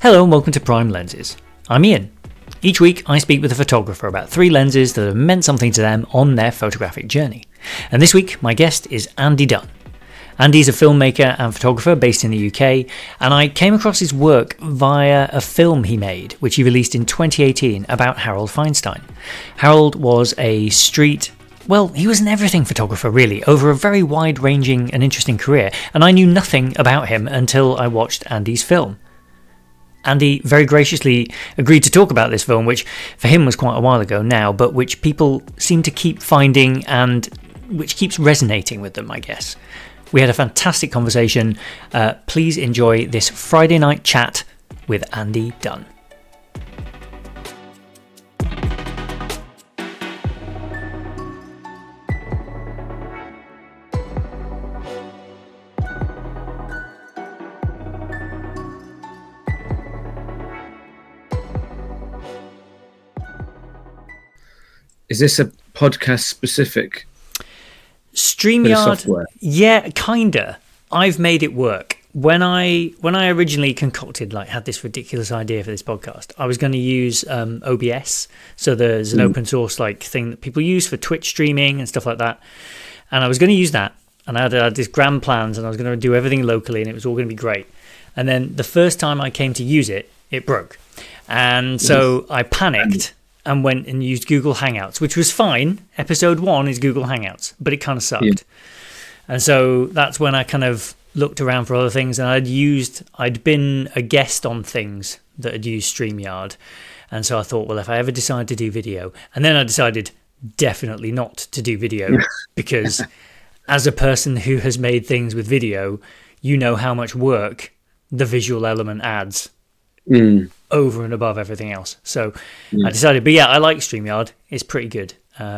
Hello and welcome to Prime Lenses. I'm Ian. Each week I speak with a photographer about 3 lenses that have meant something to them on their photographic journey. And this week my guest is Andy Dunn. Andy's a filmmaker and photographer based in the UK, and I came across his work via a film he made, which he released in 2018 about Harold Feinstein. Harold was a he was an everything photographer really, over a very wide-ranging and interesting career, and I knew nothing about him until I watched Andy's film. Andy very graciously agreed to talk about this film, which for him was quite a while ago now, but which people seem to keep finding and which keeps resonating with them, I guess. We had a fantastic conversation. Please enjoy this Friday night chat with Andy Dunn. Is this a podcast specific? StreamYard, yeah, kinda. I've made it work. When I originally had this ridiculous idea for this podcast, I was going to use OBS. So there's an open source thing that people use for Twitch streaming and stuff like that. And I was going to use that, and I had these grand plans, and I was going to do everything locally, and it was all going to be great. And then the first time I came to use it, it broke, and so I panicked and went and used Google Hangouts, which was fine. Episode 1 is Google Hangouts, but it kind of sucked. Yeah. And so that's when I kind of looked around for other things, and I'd been a guest on things that had used StreamYard. And so I thought, well, if I ever decide to do video, and then I decided definitely not to do video, because as a person who has made things with video, you know how much work the visual element adds. Over and above everything else. So I decided, but yeah, I like StreamYard. It's pretty good.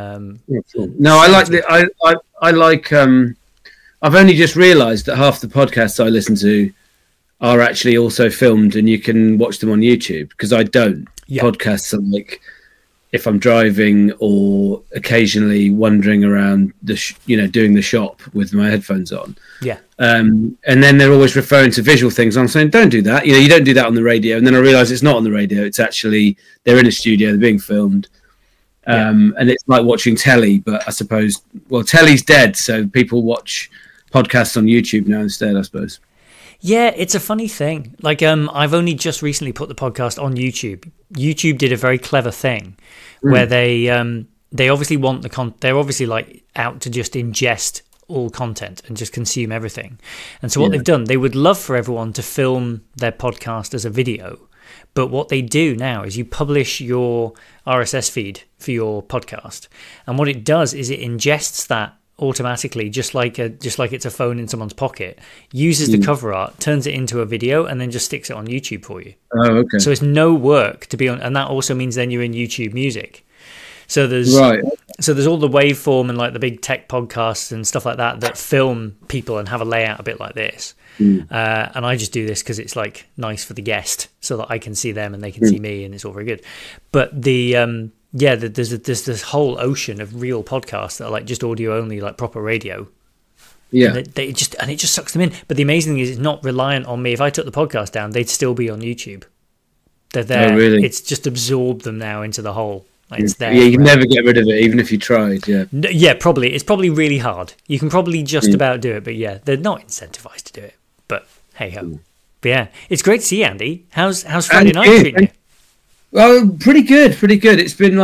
No, I like I like I've only just realized that half the podcasts I listen to are actually also filmed, and you can watch them on YouTube, because I don't. Podcasts are like if I'm driving or occasionally wandering around doing the shop with my headphones on. And then they're always referring to visual things. I'm saying, don't do that. You don't do that on the radio. And then I realise it's not on the radio. It's actually, they're in a studio, they're being filmed. And it's like watching telly, but I suppose, telly's dead. So people watch podcasts on YouTube now instead, I suppose. Yeah, it's a funny thing. I've only just recently put the podcast on YouTube. YouTube did a very clever thing where they obviously want they're obviously out to just ingest all content and just consume everything. And so what they've done, they would love for everyone to film their podcast as a video. But what they do now is you publish your RSS feed for your podcast. And what it does is it ingests that automatically, just like it's a phone in someone's pocket, uses the cover art, turns it into a video, and then just sticks it on YouTube for you. Oh, okay. So it's no work to be on, and that also means then you're in YouTube Music. So there's all the waveform and the big tech podcasts and stuff like that film people and have a layout a bit like this. And I just do this because it's nice for the guest, so that I can see them and they can see me, and it's all very good. But there's this whole ocean of real podcasts that are just audio only, proper radio. Yeah, and it just sucks them in. But the amazing thing is, it's not reliant on me. If I took the podcast down, they'd still be on YouTube. They're there. Oh, really? It's just absorbed them now into the whole. It's there. Yeah, you can never get rid of it, even if you tried. Yeah. Yeah, probably. It's probably really hard. You can probably just about do it, but yeah, they're not incentivized to do it. But hey ho. But yeah, it's great to see you, Andy. How's Friday night treating you? Well, pretty good. It's been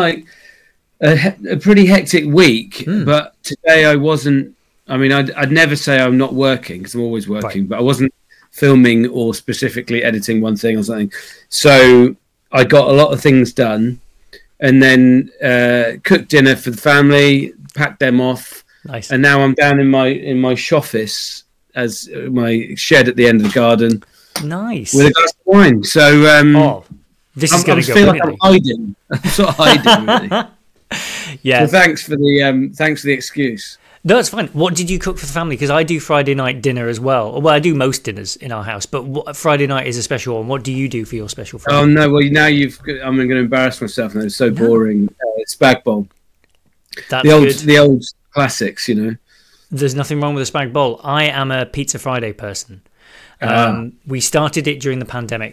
a pretty hectic week, but today I wasn't. I mean, I'd never say I'm not working, because I'm always working, but I wasn't filming or specifically editing one thing or something. So I got a lot of things done. And then cooked dinner for the family, packed them off. Nice. And now I'm down in my shoffice, as my shed at the end of the garden. Nice. With a glass of wine. So this is going to go. I feel like I'm hiding. I'm sort of hiding, really. Yeah. So thanks for the excuse. No, it's fine. What did you cook for the family? Because I do Friday night dinner as well. Well, I do most dinners in our house, but Friday night is a special one. What do you do for your special Friday? Oh, no. Well, now I'm going to embarrass myself now. It's so boring. Spag bowl. That's the old classics, There's nothing wrong with a spag bowl. I am a Pizza Friday person. We started it during the pandemic.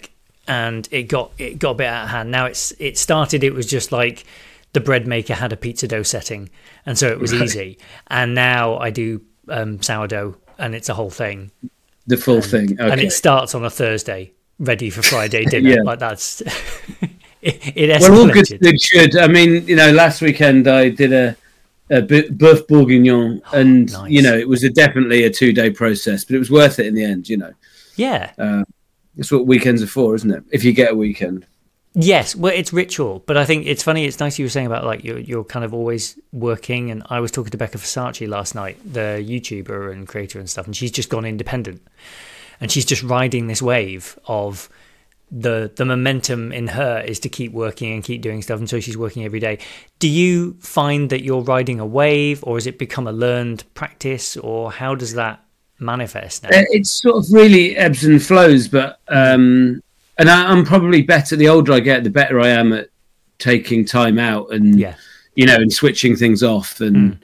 and it got a bit out of hand. Now it was just like the bread maker had a pizza dough setting, and so it was easy. And now I do sourdough, and it's a whole thing, the full thing. Okay. And it starts on a Thursday, ready for Friday dinner. Yeah. Like that's it well, all good things should. I mean, last weekend I did a Boeuf Bourguignon, and nice. It was definitely a 2-day process, but it was worth it in the end. Yeah. That's what weekends are for, isn't it? If you get a weekend. Yes, well, it's ritual, but I think it's funny. It's nice you were saying about like you're kind of always working, and I was talking to Becca Versace last night, the YouTuber and creator and stuff, and she's just gone independent, and she's just riding this wave of the momentum in her is to keep working and keep doing stuff, and so she's working every day. Do you find that you're riding a wave, or has it become a learned practice, or how does that manifest now? It's sort of really ebbs and flows, but and I'm probably better. The older I get, the better I am at taking time out and and switching things off, and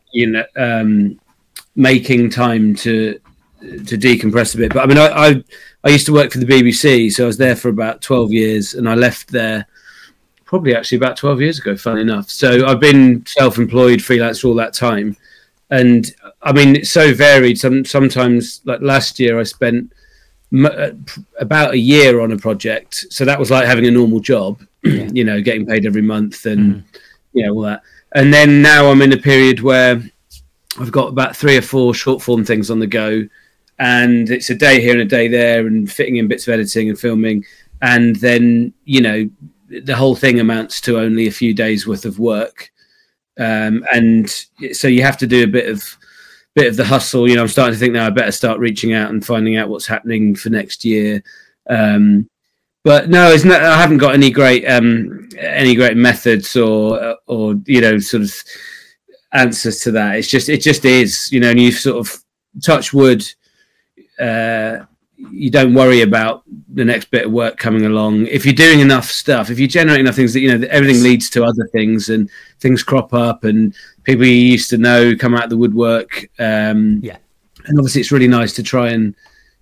making time to decompress a bit. But I mean, I used to work for the BBC, so I was there for about 12 years, and I left there probably actually about 12 years ago, funnily enough. So I've been self-employed, freelance all that time. And I mean, it's so varied. Sometimes, like last year, I spent about a year on a project. So that was like having a normal job, getting paid every month and, all that. And then now I'm in a period where I've got about 3 or 4 short form things on the go. And it's a day here and a day there, and fitting in bits of editing and filming. And then, the whole thing amounts to only a few days worth of work. And so you have to do a bit of the hustle. I'm starting to think now I better start reaching out and finding out what's happening for next year. But no, I haven't got any great methods or sort of answers to that. It just is, and you sort of touch wood. You don't worry about the next bit of work coming along. If you're doing enough stuff, if you generate enough things that, everything leads to other things, and things crop up, and people you used to know come out of the woodwork. And obviously it's really nice to try and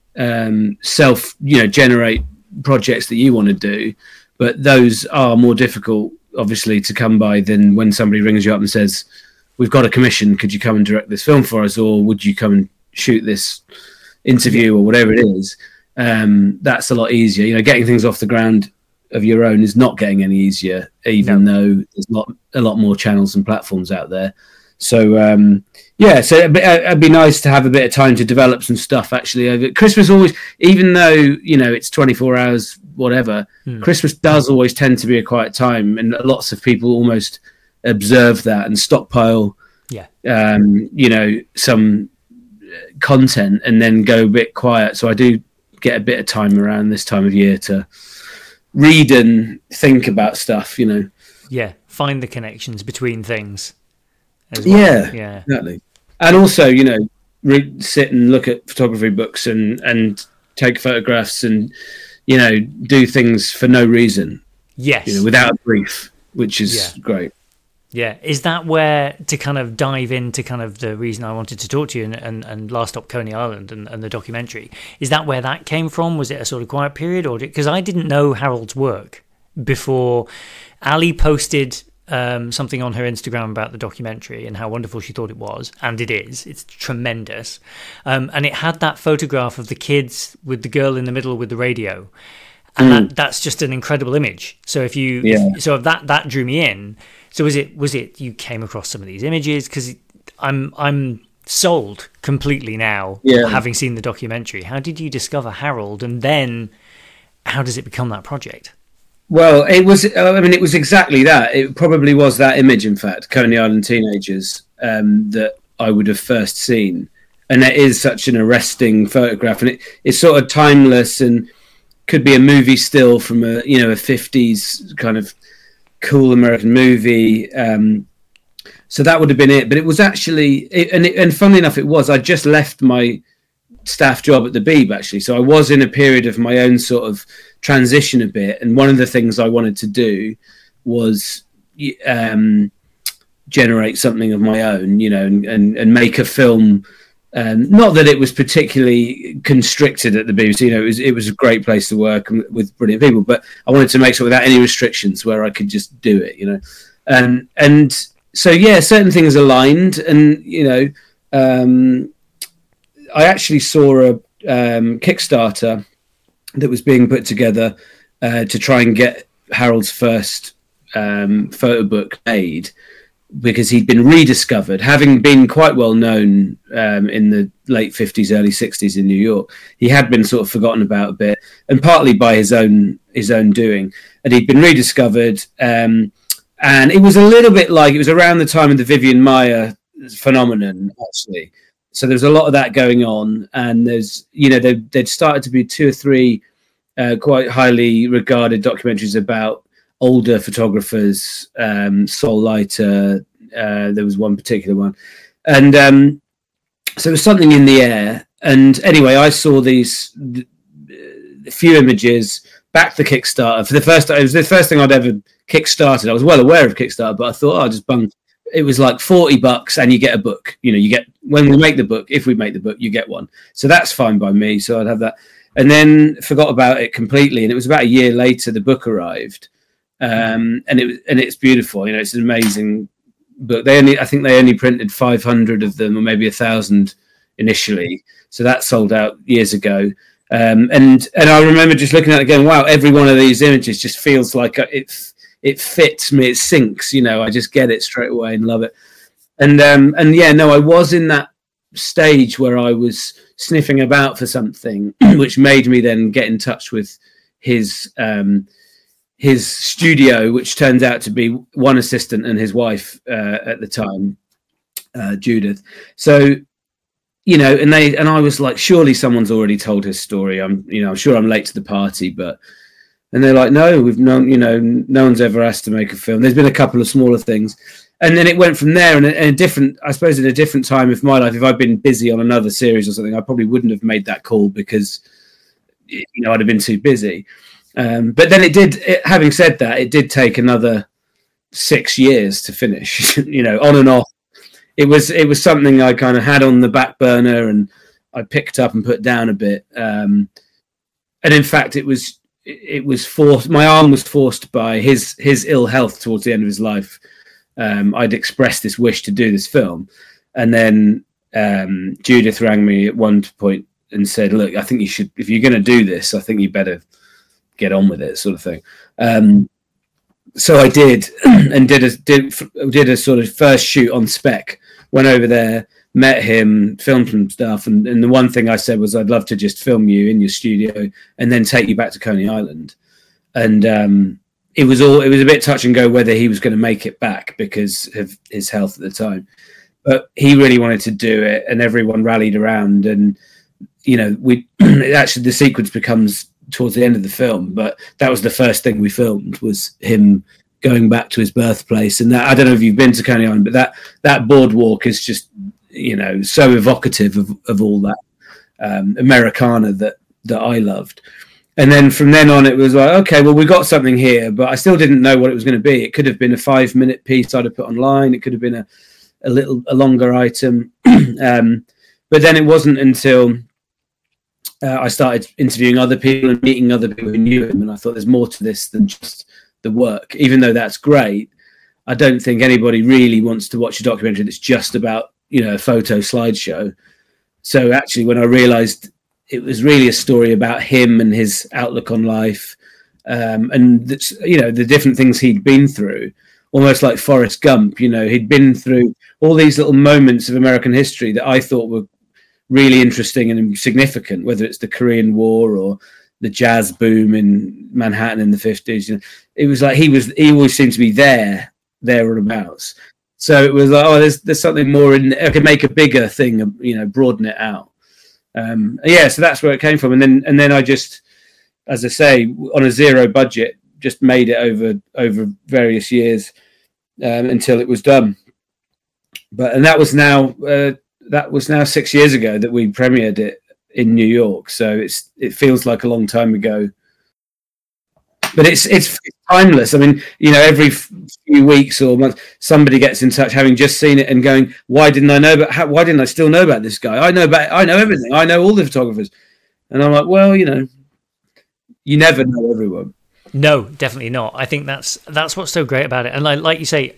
generate projects that you want to do, but those are more difficult, obviously, to come by than when somebody rings you up and says, we've got a commission, could you come and direct this film for us, or would you come and shoot this interview or whatever it is. That's a lot easier. Getting things off the ground of your own is not getting any easier, even though there's a lot more channels and platforms out there. So so it'd be nice to have a bit of time to develop some stuff actually over Christmas. Always, even though it's 24 hours whatever, Christmas does always tend to be a quiet time, and lots of people almost observe that and stockpile some content and then go a bit quiet. So I do get a bit of time around this time of year to read and think about stuff, find the connections between things as well. Yeah, exactly. And also sit and look at photography books and take photographs and do things for no reason, without a brief, which is great. Yeah, is that where, to kind of dive into kind of the reason I wanted to talk to you and Last Stop Coney Island and the documentary, is that where that came from? Was it a sort of quiet period? Or because I didn't know Harold's work before Ali posted something on her Instagram about the documentary and how wonderful she thought it was, and it is. It's tremendous. And it had that photograph of the kids with the girl in the middle with the radio. And that's just an incredible image. So that drew me in. So was it you came across some of these images? Because I'm sold completely now, having seen the documentary. How did you discover Harold, and then how does it become that project? Well, it was exactly that. It probably was that image, in fact, Coney Island teenagers, that I would have first seen. And that is such an arresting photograph, and it's sort of timeless and could be a movie still from a 50s kind of cool American movie. So that would have been it. But it was actually, and funnily enough, I just left my staff job at the Beeb, actually. So I was in a period of my own sort of transition a bit. And one of the things I wanted to do was generate something of my own, and make a film Not that it was particularly constricted at the BBC. You know, it was a great place to work with brilliant people, but I wanted to make sure without any restrictions where I could just do it. You know, and so yeah, certain things aligned, and you know, I actually saw a Kickstarter that was being put together to try and get Harold's first photo book made, because he'd been rediscovered, having been quite well known in the late 50s, early 60s in New York. He had been sort of forgotten about a bit, and partly by his own doing. And he'd been rediscovered, and it was a little bit like, it was around the time of the Vivian Maier phenomenon, actually. So there's a lot of that going on, and there's, you know, there'd started to be 2 or 3 quite highly regarded documentaries about older photographers, Sol Leiter, there was one particular one. And so there was something in the air. And anyway, I saw these few images, backed the Kickstarter. For the first time, it was the first thing I'd ever Kickstarted. I was well aware of Kickstarter, but I thought, I'll just bung. It was like $40 and you get a book. You know, you get, when we make the book, if we make the book, you get one. So that's fine by me. So I'd have that. And then forgot about it completely. And it was about a year later, the book arrived. And it's beautiful. You know, it's an amazing book. I think they only printed 500 of them, or maybe 1,000 initially. So that sold out years ago. And I remember just looking at it again. Wow, every one of these images just feels like it fits me. It sinks. You know, I just get it straight away and love it. And yeah, no, I was in that stage where I was sniffing about for something, which made me then get in touch with his studio, which turns out to be one assistant and his wife at the time, Judith. So, you know, and I was like, surely someone's already told his story. I'm sure I'm late to the party, and they're like, no, no one's ever asked to make a film. There's been a couple of smaller things. And then it went from there, and in a different time of my life, if I'd been busy on another series or something, I probably wouldn't have made that call, because, you know, I'd have been too busy. But then having said that, it did take another 6 years to finish, you know, on and off. It was something I kind of had on the back burner, and I picked up and put down a bit. And in fact, it was forced. My arm was forced by his ill health towards the end of his life. I'd expressed this wish to do this film, and then Judith rang me at one point and said, "Look, I think you should. If you're going to do this, I think you better get on with it," sort of thing. So I did, and did a sort of first shoot on spec. Went over there, met him, filmed some stuff, and the one thing I said was, I'd love to just film you in your studio and then take you back to Coney Island. And it was a bit touch and go whether he was going to make it back because of his health at the time. But he really wanted to do it, and everyone rallied around. And you know, actually the sequence becomes towards the end of the film, but that was the first thing we filmed, was him going back to his birthplace. And that, I don't know if you've been to Coney Island, but that boardwalk is just, you know, so evocative of all that Americana that I loved. And then from then on, it was like, okay, well, we got something here, but I still didn't know what it was going to be. It could have been a 5-minute piece I'd have put online. It could have been a longer item. But then it wasn't until I started interviewing other people and meeting other people who knew him, and I thought, there's more to this than just the work. Even though that's great, I don't think anybody really wants to watch a documentary that's just about, you know, a photo slideshow. So actually, when I realized it was really a story about him and his outlook on life, and you know, the different things he'd been through, almost like Forrest Gump. You know, he'd been through all these little moments of American history that I thought were really interesting and significant, whether it's the Korean War or the jazz boom in Manhattan in the 50s. You know, it was like he always seemed to be there or abouts. So it was like, oh, there's something more in. I could make a bigger thing, you know, broaden it out. Yeah, so that's where it came from, and then I just, as I say, on a zero budget, just made it over various years until it was done. And that was now 6 years ago that we premiered it in New York. So it feels like a long time ago. but it's timeless. I mean, every few weeks or months, somebody gets in touch, having just seen it, and going, "Why didn't I know about? Why didn't I still know about this guy? I know everything. I know all the photographers." And I'm like, "Well, you never know everyone." No, definitely not. I think that's what's so great about it. And like you say,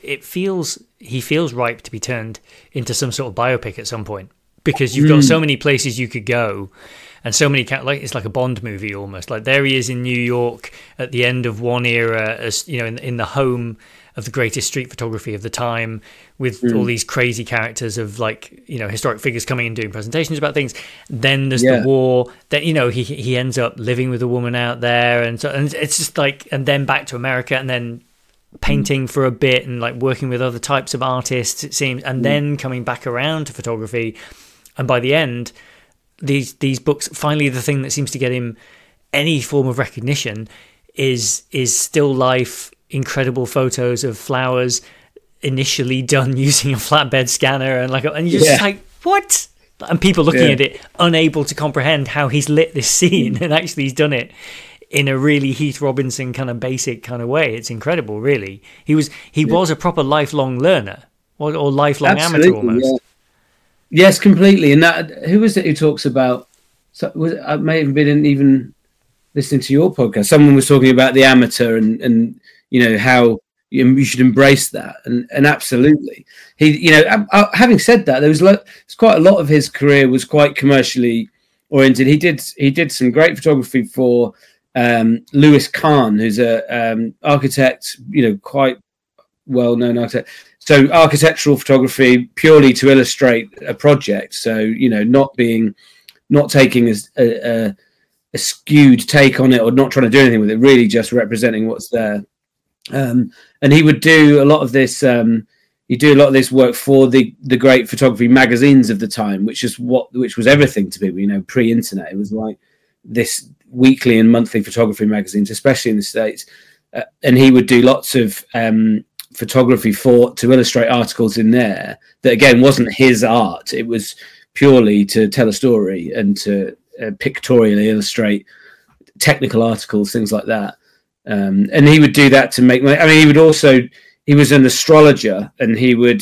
he feels ripe to be turned into some sort of biopic at some point, because you've got so many places you could go. And so many, it's like a Bond movie almost. Like there he is in New York at the end of one era, as in the home of the greatest street photography of the time, with all these crazy characters of historic figures coming and doing presentations about things. Then there's the war. Then he ends up living with a woman out there, and it's just and then back to America, and then painting for a bit, and working with other types of artists, it seems, and then coming back around to photography, and by the end. These books, finally, the thing that seems to get him any form of recognition is still life, incredible photos of flowers, initially done using a flatbed scanner, and you're just like, what? And people looking at it, unable to comprehend how he's lit this scene, and actually he's done it in a really Heath Robinson kind of basic kind of way. It's incredible, really. He was a proper lifelong learner, or lifelong amateur almost. Yeah. Yes, completely. And who was it who talks about? I may have been even listening to your podcast. Someone was talking about the amateur and how you should embrace that. And absolutely, he having said that, there was quite a lot of his career was quite commercially oriented. He did some great photography for Louis Kahn, who's a architect, quite well known architect. So architectural photography purely to illustrate a project. So, not taking a skewed take on it, or not trying to do anything with it, really just representing what's there. And he would do a lot of this. He'd do a lot of this work for the great photography magazines of the time, which was everything to people, pre-internet. It was like this weekly and monthly photography magazines, especially in the States. And he would do lots of photography to illustrate articles in there that again wasn't his art. It was purely to tell a story and to pictorially illustrate technical articles, things like that. And he would do that to make money. I mean, he was an astrologer, and he would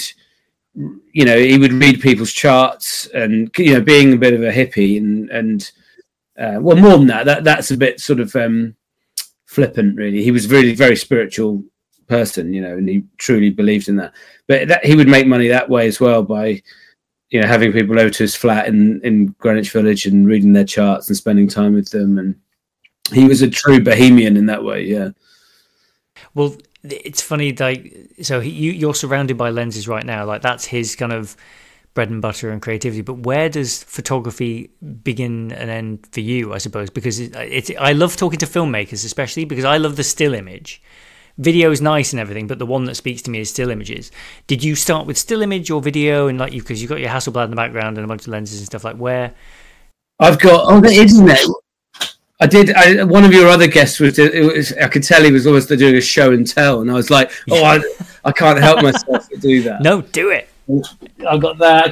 read people's charts, and being a bit of a hippie and well, more than that's a bit sort of flippant, really. He was really very spiritual person, and he truly believed in that. But he would make money that way as well by, having people over to his flat in Greenwich Village and reading their charts and spending time with them. And he was a true bohemian in that way. Yeah. Well, it's funny, so you're surrounded by lenses right now. That's his kind of bread and butter and creativity. But where does photography begin and end for you, I suppose? Because I love talking to filmmakers, especially because I love the still image. Video is nice and everything, but the one that speaks to me is still images. Did you start with still image or video, and because you've got your Hasselblad in the background and a bunch of lenses and stuff, where? I've got on the internet. I did. One of your other guests was. I could tell he was almost doing a show and tell, and I was like, I can't help myself to do that. No, do it. I got that.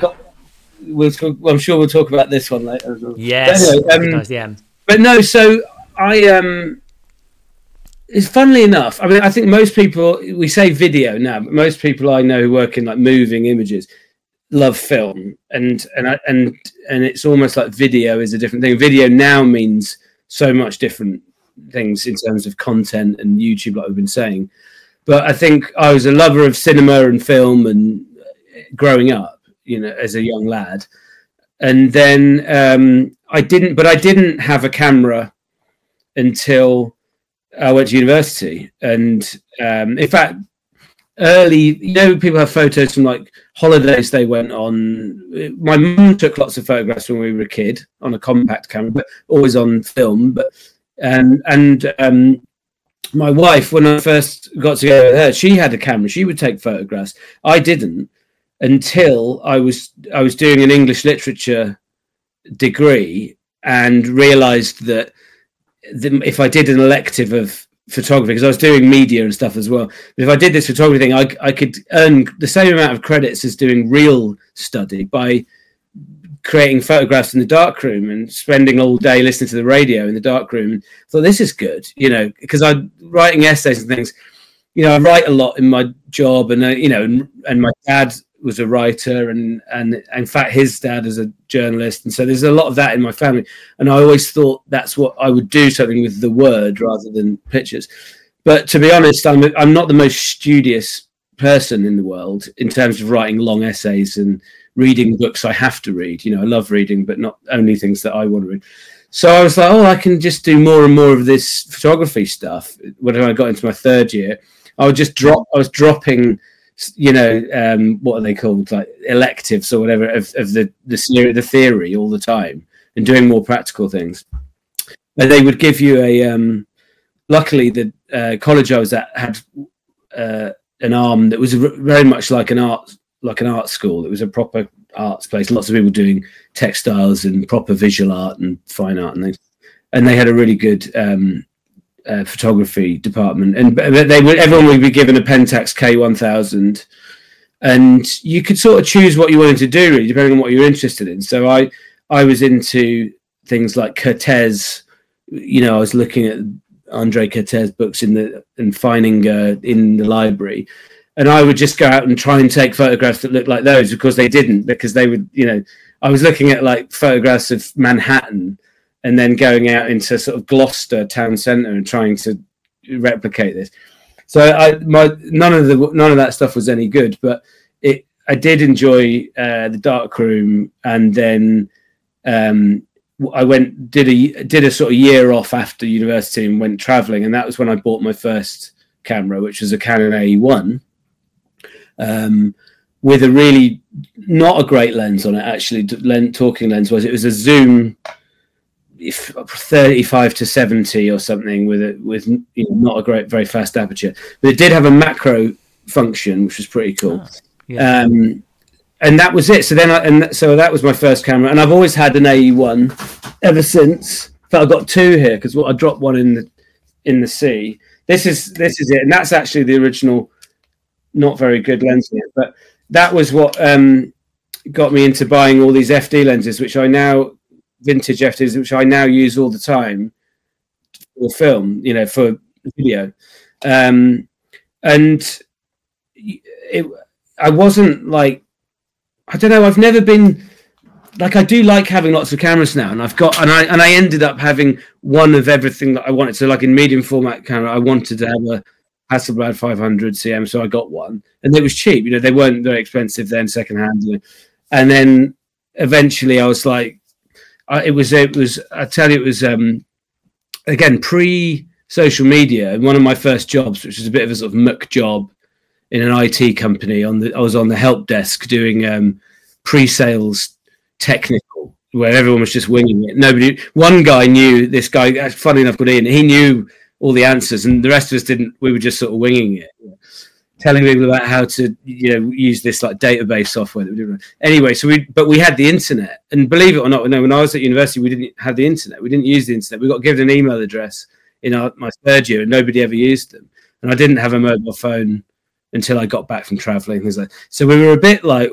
I'm sure we'll talk about this one later as well. Yes. But anyway, But no, so it's funnily enough. I mean, I think most people, we say video now, but most people I know who work in moving images love film, and it's almost like video is a different thing. Video now means so much different things in terms of content and YouTube, like we've been saying. But I think I was a lover of cinema and film and growing up, as a young lad, and then I didn't have a camera until I went to university. And in fact, early, people have photos from holidays they went on. My mum took lots of photographs when we were a kid on a compact camera, but always on film. But my wife, when I first got together with her, she had a camera. She would take photographs. I didn't until I was doing an English literature degree and realised that if I did an elective of photography, because I was doing media and stuff as well, but if I did this photography thing, I could earn the same amount of credits as doing real study by creating photographs in the darkroom and spending all day listening to the radio in the darkroom. And I thought, this is good, because I'm writing essays and things. I write a lot in my job, and and my dad was a writer, and in fact his dad is a journalist, and so there's a lot of that in my family. And I always thought that's what I would do, something with the word rather than pictures. But to be honest, I'm not the most studious person in the world in terms of writing long essays and reading books I have to read. I love reading, but not only things that I want to read. So I was like, I can just do more and more of this photography stuff. When I got into my third year, I was dropping, what are they called, like electives or whatever of the theory all the time, and doing more practical things. And they would give you luckily the college I was at had an arm that was very much like an art school. It was a proper arts place. Lots of people doing textiles and proper visual art and fine art and things. And they had a really good photography department. And everyone would be given a Pentax K1000, and you could sort of choose what you wanted to do, really, depending on what you're interested in. So I was into things like Kertész. I was looking at André Kertész books and finding in the library. And I would just go out and try and take photographs that looked like those, because they would, I was looking at like photographs of Manhattan and then going out into sort of Gloucester town centre and trying to replicate this. So none of that stuff was any good, but I did enjoy the darkroom. And then I did a sort of year off after university and went travelling. And that was when I bought my first camera, which was a Canon AE1. With a really not a great lens on it, actually. Talking lens was, it was a zoom 35 to 70 or something with not a very fast aperture, but it did have a macro function, which was pretty cool. And that was it. So so that was my first camera, and I've always had an AE1 ever since. But I've got two here because I dropped one in the sea. This is it, and that's actually the original. Not very good lens here, but that was what got me into buying all these FD lenses, vintage FDs, which I now use all the time for film, for video. And I wasn't like, I don't know, I've never been like, I do like having lots of cameras now, and I ended up having one of everything that I wanted. So like in medium format camera, I wanted to have a Hasselblad 500 CM, so I got one, and it was cheap. They weren't very expensive then, secondhand. And then eventually, I was like, it was. I tell you, it was again pre-social media. And one of my first jobs, which was a bit of a sort of muck job in an IT company. I was on the help desk doing pre-sales technical, where everyone was just winging it. One guy knew this guy. Funny enough, got in. He knew all the answers, and the rest of us didn't. We were just sort of winging it, telling people about how to use this like database software that we did. Anyway, but we had the internet, and believe it or not, when I was at university, we didn't have the internet. We didn't use the internet. We got given an email address in my third year, and nobody ever used them. And I didn't have a mobile phone until I got back from traveling. So we were a bit like,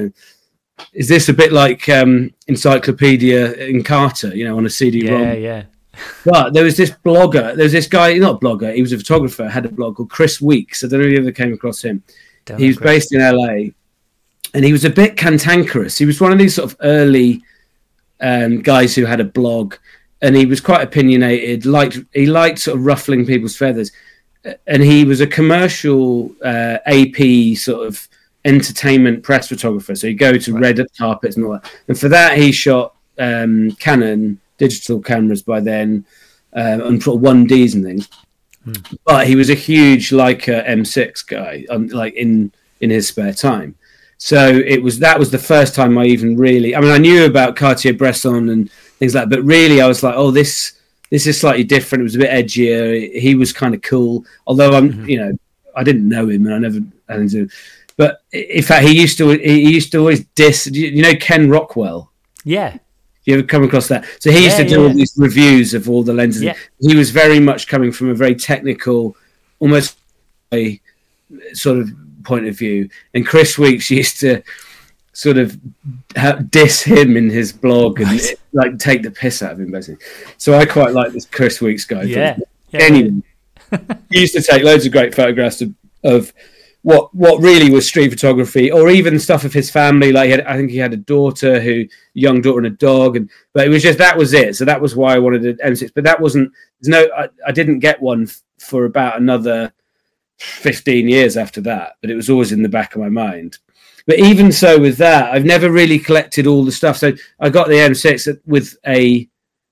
is this a bit like Encyclopedia in Carter, on a CD-ROM? Yeah. But there was this blogger. There's this guy, not a blogger. He was a photographer. Had a blog called Chris Weeks. I don't know if you ever came across him. He was based in LA, and he was a bit cantankerous. He was one of these sort of early guys who had a blog, and he was quite opinionated. He liked sort of ruffling people's feathers, and he was a commercial AP sort of entertainment press photographer. So he'd go to red carpets and all that. And for that, he shot Canon digital cameras by then, and sort of 1Ds and things. But he was a huge Leica M6 guy, like in his spare time. So that was the first time I even really. I mean, I knew about Cartier-Bresson and things like that, but really I was like, oh, this is slightly different. It was a bit edgier. He was kind of cool, although I didn't know him, and I never had into. But in fact, he used to always diss. Ken Rockwell? Yeah. You ever come across that? So he used to do all these reviews of all the lenses. Yeah. He was very much coming from a very technical, almost a sort of point of view. And Chris Weeks used to sort of diss him in his blog and Right. like take the piss out of him, basically. So I quite like this Chris Weeks guy. Yeah. Anyway, he used to take loads of great photographs of what really was street photography, or even stuff of his family. Like I think he had a daughter, young daughter and a dog, but it was just that was it. So that was why I wanted an M6. But that wasn't. I didn't get one for about another 15 years after that. But it was always in the back of my mind. But even so, with that, I've never really collected all the stuff. So I got the M6 with a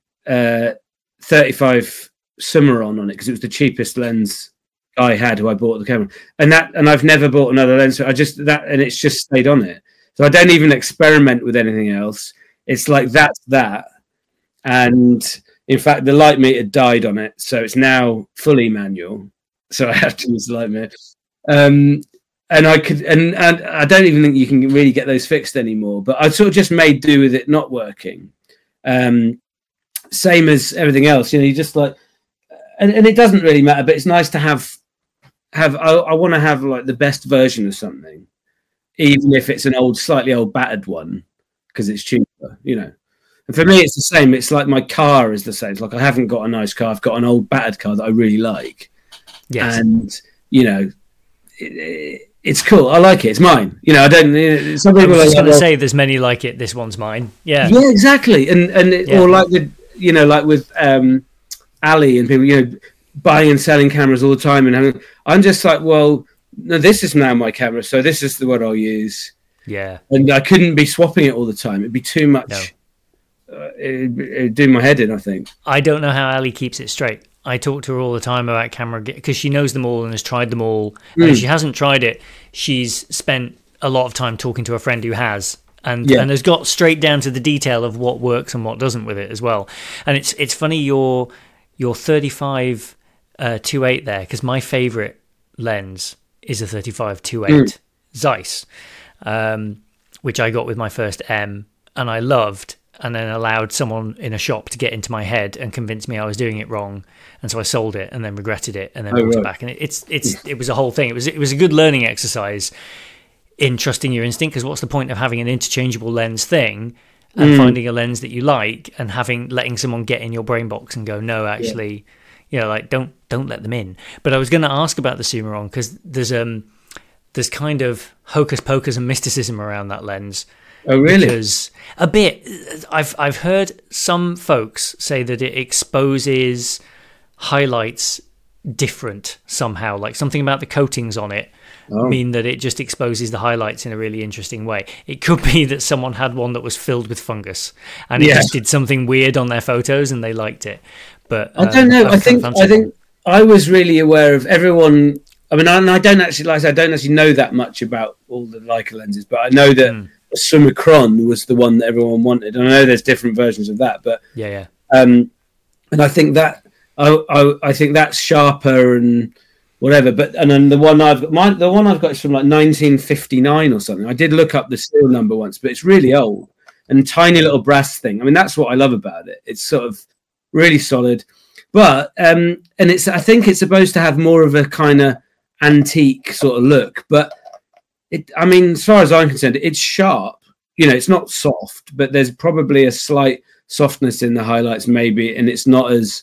35 Cimarron on it because it was the cheapest lens I had, who I bought the camera, and I've never bought another lens. So and it's just stayed on it. So I don't even experiment with anything else. It's like that's that. And in fact, the light meter died on it, so it's now fully manual. So I have to use the light meter. And I could, and I don't even think you can really get those fixed anymore. But I sort of just made do with it not working. Same as everything else, you just like, and it doesn't really matter. But it's nice to have. I want to have like the best version of something, even if it's an slightly old battered one, because it's cheaper, And for me, it's the same. It's like my car is the same. It's like I haven't got a nice car. I've got an old battered car that I really like. Yes. And it's cool. I like it. It's mine. I don't. Some people I was going to say, there's many like it. This one's mine. Yeah. Yeah, exactly. Or like like with Ali and people, buying and selling cameras all the time, and I'm just like, well, no, this is now my camera, so this is the one I'll use. Yeah. And I couldn't be swapping it all the time. It'd be too much. No. It'd do my head in, I think. I don't know how Ali keeps it straight. I talk to her all the time about camera because she knows them all and has tried them all. And if she hasn't tried it, she's spent a lot of time talking to a friend who has, and has got straight down to the detail of what works and what doesn't with it as well. And it's funny your 35 2.8 there, because my favorite lens is a 35 2.8 Zeiss, which I got with my first M, and I loved, and then allowed someone in a shop to get into my head and convince me I was doing it wrong, and so I sold it and then regretted it and then bought it back. And it was a whole thing. It was a good learning exercise in trusting your instinct, because what's the point of having an interchangeable lens thing and finding a lens that you like and letting someone get in your brain box and go, no, actually, like don't let them in. But I was going to ask about the Cimarron, because there's kind of hocus pocus and mysticism around that lens. Oh, really? Because a bit. I've heard some folks say that it exposes highlights different somehow, like something about the coatings on it mean that it just exposes the highlights in a really interesting way. It could be that someone had one that was filled with fungus and it just did something weird on their photos and they liked it. But I don't know. I think I was really aware of everyone. I mean, I don't actually, like I said, I don't actually know that much about all the Leica lenses, but I know that Summicron was the one that everyone wanted. And I know there's different versions of that, but and I think that I think that's sharper and whatever. But and then the one I've got is from like 1959 or something. I did look up the serial number once, but it's really old and tiny little brass thing. I mean, that's what I love about it. It's sort of really solid, but and I think it's supposed to have more of a kind of antique sort of look, but I mean, as far as I'm concerned, it's sharp. It's not soft, but there's probably a slight softness in the highlights, maybe, and it's not as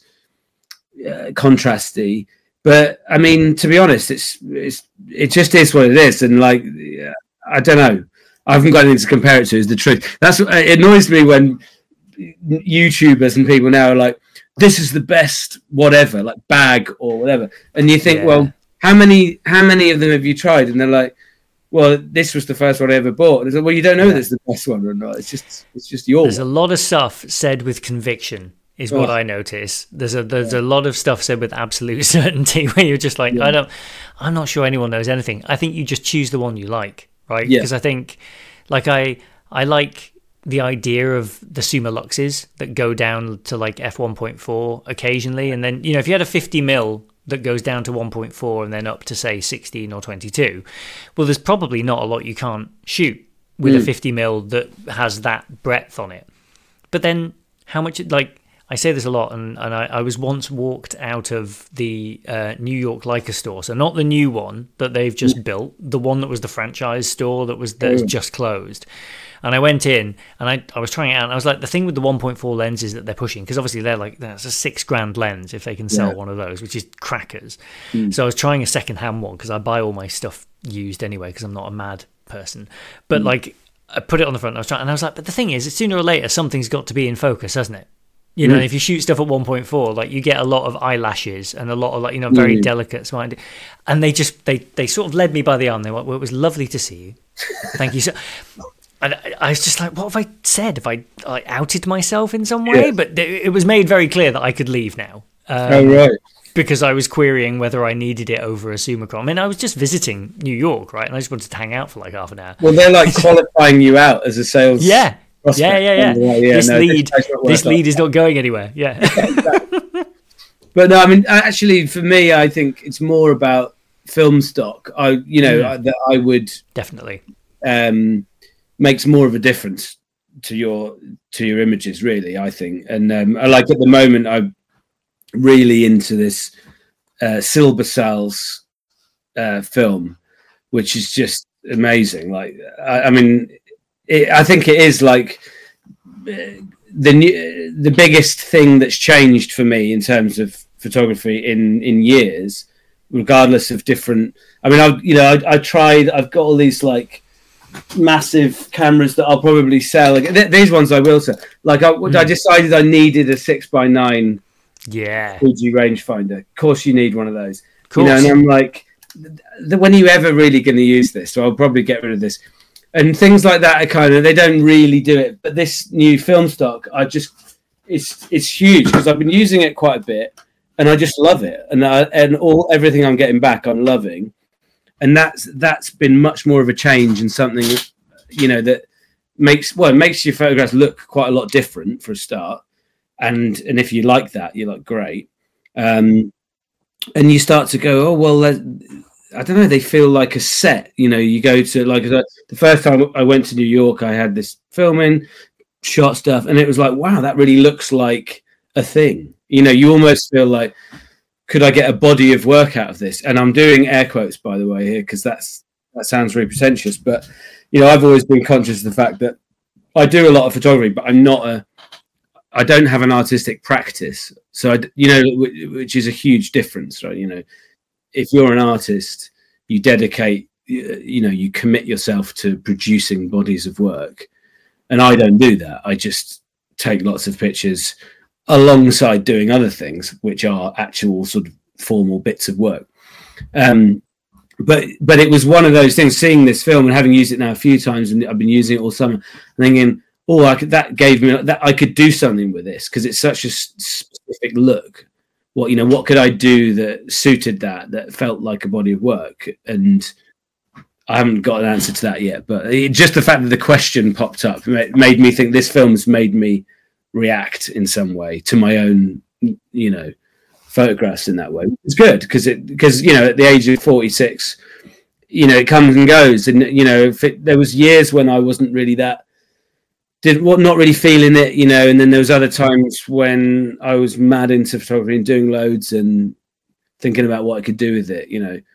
contrasty. But I mean, to be honest, it just is what it is, and like I don't know, I haven't got anything to compare it to. Is the truth. That's what it annoys me when YouTubers and people now are like, "This is the best whatever," like bag or whatever, and you think, well, how many of them have you tried? And they're like, well, this was the first one I ever bought. And it's like, well, you don't know this is the best one or not. It's just yours. There's a lot of stuff said with conviction, is what I notice. There's a lot of stuff said with absolute certainty where you're just like, I'm not sure anyone knows anything. I think you just choose the one you like, right? Because I think, like, I like the idea of the Suma Luxes that go down to like f1.4 occasionally, and then if you had a 50mm that goes down to 1.4 and then up to say 16 or 22, well, there's probably not a lot you can't shoot with a 50mm that has that breadth on it. But then how much, like, I say this a lot, and I was once walked out of the New York Leica store, so not the new one that they've just built, the one that was the franchise store that's just closed. And I went in and I was trying it out, and I was like, the thing with the 1.4 lenses that they're pushing, because obviously they're like, that's a $6,000 lens if they can sell one of those, which is crackers. So I was trying a second-hand one because I buy all my stuff used anyway because I'm not a mad person. But like, I put it on the front, and I was like, but the thing is, sooner or later something's got to be in focus, hasn't it? You know, if you shoot stuff at 1.4, like you get a lot of eyelashes and a lot of like, very delicate smile. And they sort of led me by the arm. They went, well, it was lovely to see you. Thank you. And I was just like, what have I said? Have I outed myself in some way? Yes. But it was made very clear that I could leave now. Right. Because I was querying whether I needed it over a Summicron. I mean, I was just visiting New York, right? And I just wanted to hang out for like half an hour. Well, they're like qualifying you out as a sales. Yeah. Prospect. Yeah. This lead is not going anywhere. Yeah. Exactly. But no, I mean, actually, for me, I think it's more about film stock. That I would definitely makes more of a difference to your images, really. I think, and I like at the moment, I'm really into this Silber Salz film, which is just amazing. Like, I mean. I think it is like the biggest thing that's changed for me in terms of photography in years, regardless of different. I mean, I tried. I've got all these like massive cameras that I'll probably sell. Like, these ones I will sell. Like I decided I needed a 6x9 Fuji rangefinder. Of course, you need one of those. And I'm like, when are you ever really going to use this? So I'll probably get rid of this. And things like that are they don't really do it. But this new film stock, it's huge because I've been using it quite a bit, and I just love it. And everything I'm getting back, I'm loving. And that's been much more of a change and something, that makes your photographs look quite a lot different for a start. And if you like that, you're like, great. And you start to go, oh well. I don't know, they feel like a set. You go to like the first time I went to New York, I had this filming, shot stuff, and it was like, wow, that really looks like a thing. You almost feel like, could I get a body of work out of this? And I'm doing air quotes, by the way, here, because that sounds really pretentious. But, I've always been conscious of the fact that I do a lot of photography, but I don't have an artistic practice. So, which is a huge difference, right? If you're an artist, you dedicate, you commit yourself to producing bodies of work. And I don't do that. I just take lots of pictures alongside doing other things, which are actual sort of formal bits of work. But it was one of those things, seeing this film and having used it now a few times, and I've been using it all summer, thinking, that gave me that I could do something with this because it's such a specific look. What could I do that suited that felt like a body of work? And I haven't got an answer to that yet, but just the fact that the question popped up made me think this film's made me react in some way to my own, photographs in that way. It's good because at the age of 46, it comes and goes. And, there was years when I wasn't really not really feeling it, and then there was other times when I was mad into photography and doing loads and thinking about what I could do with it,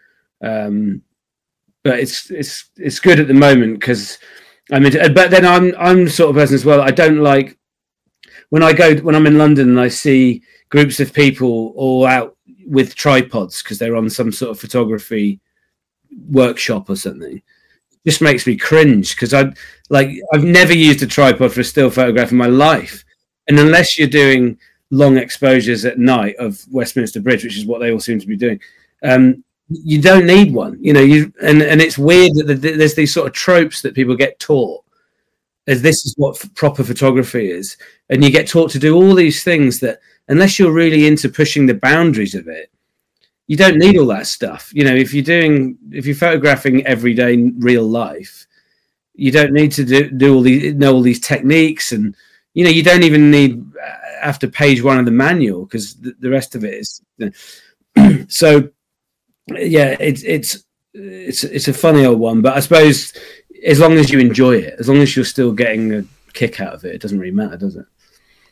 but it's good at the moment because but then I'm the sort of person as well. I don't like when I'm in London and I see groups of people all out with tripods because they're on some sort of photography workshop or something. Just makes me cringe because I've never used a tripod for a still photograph in my life, and unless you're doing long exposures at night of Westminster Bridge, which is what they all seem to be doing, you don't need one. And it's weird that there's these sort of tropes that people get taught as this is what proper photography is, and you get taught to do all these things that unless you're really into pushing the boundaries of it, you don't need all that stuff. If you're photographing everyday real life, you don't need to know all these techniques, and you don't even have to page one of the manual because the rest of it is. So, yeah, it's a funny old one, but I suppose as long as you enjoy it, as long as you're still getting a kick out of it, it doesn't really matter, does it?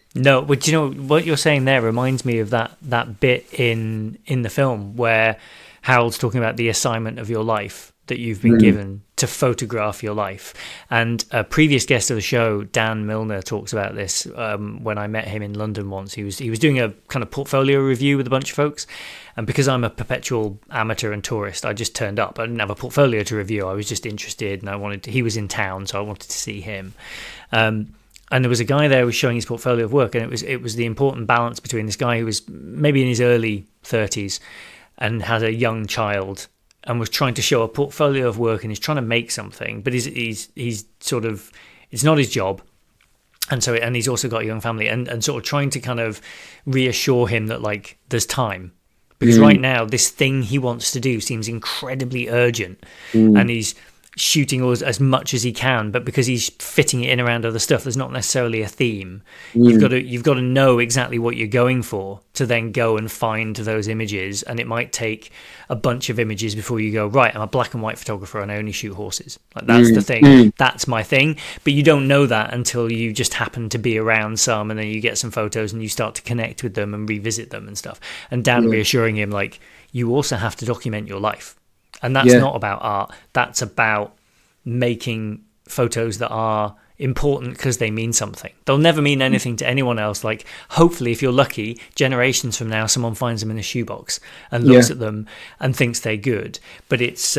No, but you know what you're saying there reminds me of that bit in the film where Harold's talking about the assignment of your life that you've been given to photograph your life. And a previous guest of the show, Dan Milner, talks about this when I met him in London once. He was doing a kind of portfolio review with a bunch of folks. And because I'm a perpetual amateur and tourist, I just turned up. I didn't have a portfolio to review. I was just interested, and he was in town, so I wanted to see him. And there was a guy there who was showing his portfolio of work, and it was the important balance between this guy who was maybe in his early 30s and had a young child and was trying to show a portfolio of work, and he's trying to make something, but he's sort of, it's not his job. And so, and he's also got a young family, and sort of trying to kind of reassure him that, like, there's time. Because right now, this thing he wants to do seems incredibly urgent, and he's shooting as much as he can, but because he's fitting it in around other stuff, there's not necessarily a theme. You've got to know exactly what you're going for to then go and find those images, and it might take a bunch of images before you go, right, I'm a black and white photographer and I only shoot horses. Like, that's the thing. That's my thing. But you don't know that until you just happen to be around some, and then you get some photos and you start to connect with them and revisit them and stuff. And Dan reassuring him, like, you also have to document your life. And that's not about art. That's about making photos that are important because they mean something. They'll never mean anything to anyone else. Like, hopefully, if you're lucky, generations from now, someone finds them in a shoebox and looks at them and thinks they're good. But it's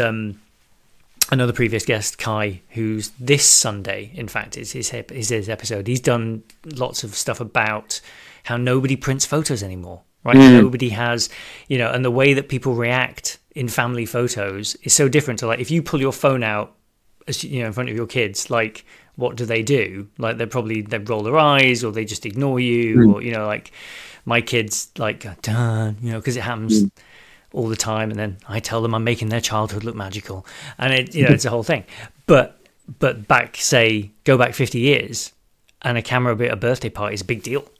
another previous guest, Kai, who's this Sunday, in fact, is his episode. He's done lots of stuff about how nobody prints photos anymore. Right? Nobody has, and the way that people react in family photos is so different to, like, if you pull your phone out, in front of your kids, like, what do? Like, they roll their eyes, or they just ignore you, or, like, my kids, like, because it happens all the time, and then I tell them I'm making their childhood look magical, and it's a whole thing. But go back 50 years, and a camera at a birthday party is a big deal.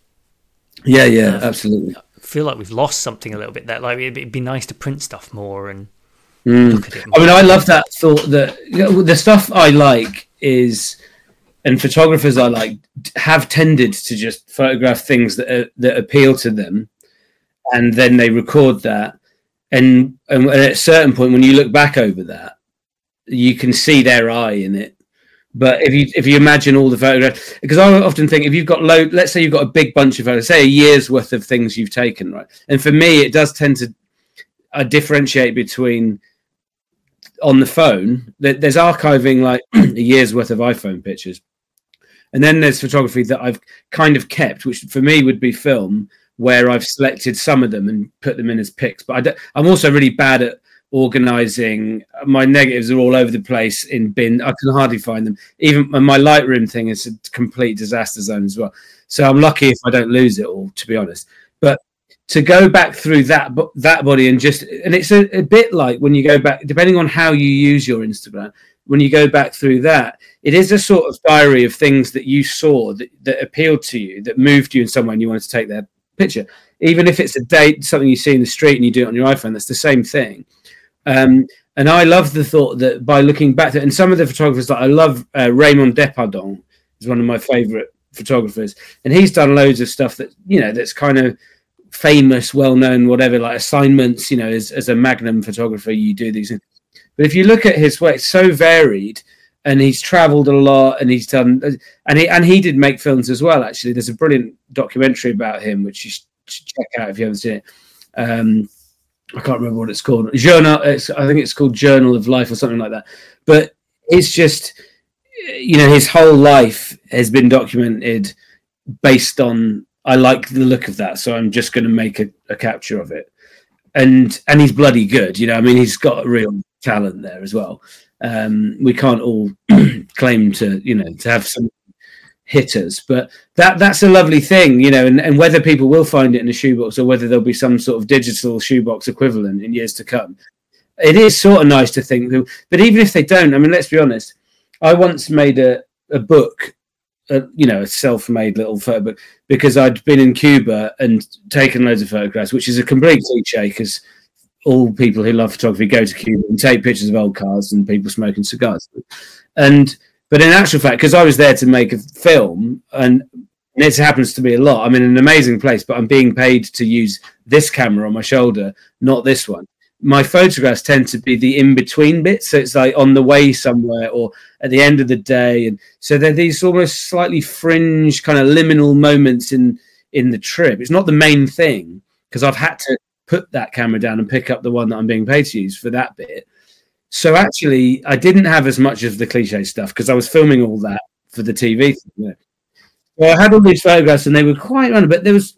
Yeah, absolutely. I feel like we've lost something a little bit there. Like, it'd be nice to print stuff more and look at it more. I mean, I love that thought that the stuff I like is, and photographers I like, have tended to just photograph things that appeal to them, and then they record that. And at a certain point, when you look back over that, you can see their eye in it. But if you imagine all the photographs, because I often think, if you've got let's say you've got a big bunch of photos, say a year's worth of things you've taken, right? And for me, it does tend to differentiate between, on the phone, there's archiving like a year's worth of iPhone pictures, and then there's photography that I've kind of kept, which for me would be film, where I've selected some of them and put them in as pics. But I'm also really bad at organizing. My negatives are all over the place in bin. I can hardly find them. Even my Lightroom thing is a complete disaster zone as well. So I'm lucky if I don't lose it all, to be honest. But to go back through that body and it's a bit like when you go back, depending on how you use your Instagram, when you go back through that, it is a sort of diary of things that you saw that appealed to you, that moved you in some way, and you wanted to take their picture. Even if it's a date, something you see in the street and you do it on your iPhone, that's the same thing. And I love the thought that by looking back to, and some of the photographers that I love, Raymond Depardon is one of my favorite photographers, and he's done loads of stuff that, that's kind of famous, well-known, whatever, like assignments, as a magnum photographer, you do these things. But if you look at his work, it's so varied, and he's traveled a lot, and he's done, and he did make films as well, actually. There's a brilliant documentary about him, which you should check out if you haven't seen it. I can't remember what it's called. I think it's called Journal of Life or something like that. But it's just, his whole life has been documented based on, I like the look of that, so I'm just going to make a capture of it. And he's bloody good, he's got a real talent there as well. We can't all claim to have some hitters, but that's a lovely thing, and whether people will find it in a shoebox or whether there'll be some sort of digital shoebox equivalent in years to come, it is sort of nice to think that. But even if they don't, I mean, let's be honest, I once made a book, a self-made little photo book, because I'd been in Cuba and taken loads of photographs, which is a complete cliche, because all people who love photography go to Cuba and take pictures of old cars and people smoking cigars. But in actual fact, because I was there to make a film, and And it happens to be a lot. I'm in an amazing place, but I'm being paid to use this camera on my shoulder, not this one. My photographs tend to be the in-between bits. So it's like on the way somewhere or at the end of the day. And so they're these almost slightly fringe kind of liminal moments in the trip. It's not the main thing because I've had to put that camera down and pick up the one that I'm being paid to use for that bit. So actually, I didn't have as much of the cliche stuff because I was filming all that for the TV. Well, I had all these photographs and they were quite random, but there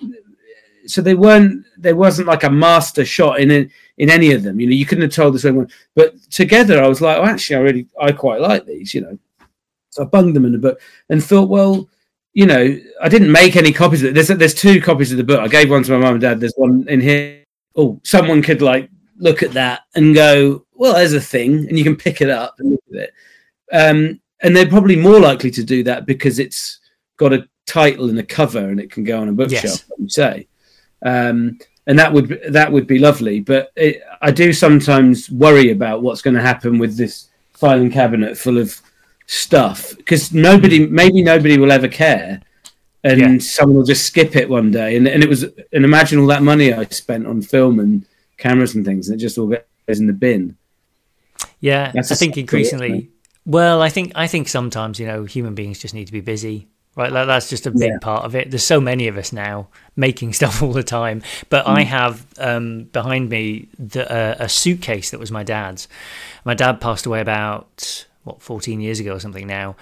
wasn't like a master shot in any of them. You know, you couldn't have told the one. But together, I was like, oh, actually, I quite like these. You know, so I bunged them in the book and thought, well, you know, I didn't make any copies of it. There's 2 copies of the book. I gave one to my mum and dad. There's one in here. Oh, someone could like look at that and go, well, there's a thing, and you can pick it up and look at it. And they're probably more likely to do that because it's got a title and a cover and it can go on a bookshelf. Yes. You say, and that would be lovely. But I do sometimes worry about what's going to happen with this filing cabinet full of stuff because maybe nobody will ever care. And someone will just skip it one day, and imagine all that money I spent on film and cameras and things, and it just all goes in the bin. Yeah, I think increasingly. Well, I think sometimes, you know, human beings just need to be busy, right? Like, that's just a big part of it. There's so many of us now making stuff all the time. But I have behind me a suitcase that was my dad's. My dad passed away about 14 years ago or something now.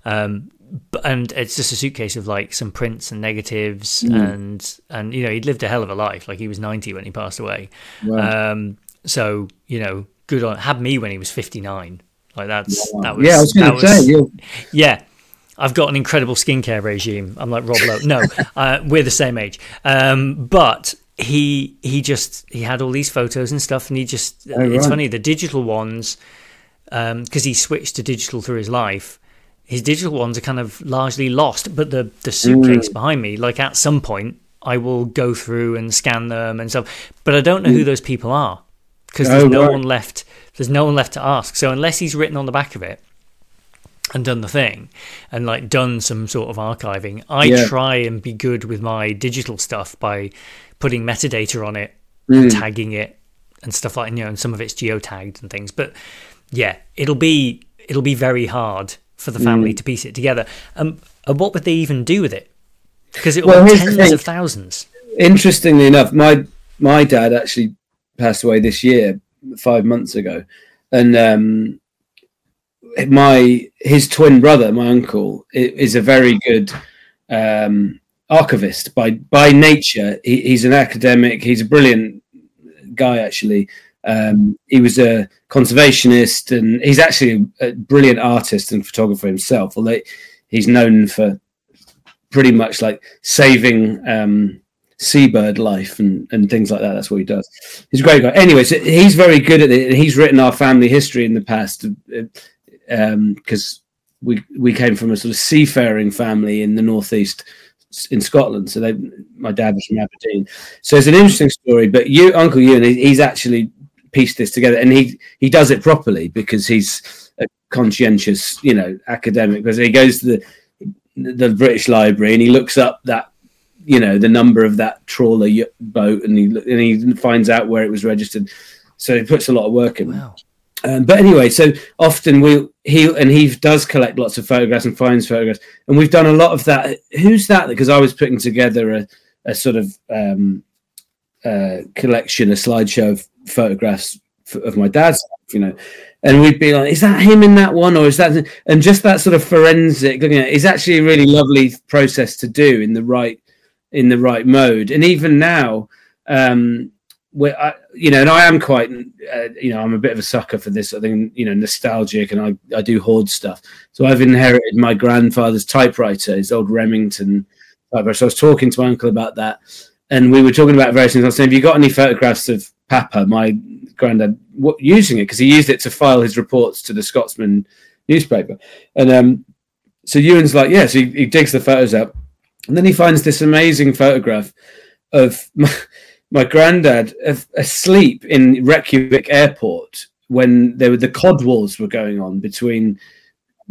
And it's just a suitcase of like some prints and negatives and you know, he'd lived a hell of a life. Like, he was 90 when he passed away. Wow. So, you know, good on, had me when he was 59. Like, that was yeah. I've got an incredible skincare regime. I'm like Rob Lowe. No, we're the same age. But he had all these photos and stuff, and it's funny, the digital ones, because he switched to digital through his life. His digital ones are kind of largely lost, but the suitcase behind me, like, at some point I will go through and scan them and stuff, but I don't know who those people are because there's no one left. There's no one left to ask. So unless he's written on the back of it and done the thing and like done some sort of archiving, I try and be good with my digital stuff by putting metadata on it, and tagging it and stuff like, you know, and some of it's geotagged and things. But yeah, it'll be very hard for the family to piece it together. And what would they even do with it? Because it will be tens of thousands. Interestingly enough, my dad actually passed away this year, 5 months ago, and his twin brother, my uncle, is a very good archivist by nature. He's an academic. He's a brilliant guy, actually. He was a conservationist, and he's actually a brilliant artist and photographer himself, although he's known for pretty much like saving seabird life and things like that. That's what he does. He's a great guy. Anyway, so he's very good at it. He's written our family history in the past because we came from a sort of seafaring family in the northeast in Scotland. So my dad was from Aberdeen. So it's an interesting story. But Uncle Ewan, he's actually pieced this together, and he does it properly because he's a conscientious, you know, academic. Because he goes to the British Library and he looks up that, you know, the number of that trawler boat, and he finds out where it was registered. So he puts a lot of work in. Wow. But anyway, so often he does collect lots of photographs and finds photographs, and we've done a lot of that. Who's that? Because I was putting together a sort of collection, a slideshow of photographs of my dad's, you know, and we'd be like, is that him in that one, or is that? And just that sort of forensic looking at it is actually a really lovely process to do in the right mode. And even now, where and I am quite, I'm a bit of a sucker for this sort of thing, you know, nostalgic, and I do hoard stuff. So I've inherited my grandfather's typewriter, his old Remington typewriter. So I was talking to my uncle about that, and we were talking about various things. I was saying, have you got any photographs of Papa, my granddad, using it? Because he used it to file his reports to the Scotsman newspaper. And so Ewan's like, yeah. So he digs the photos up, and then he finds this amazing photograph of my granddad asleep in Reykjavik airport when the Cod Wars were going on between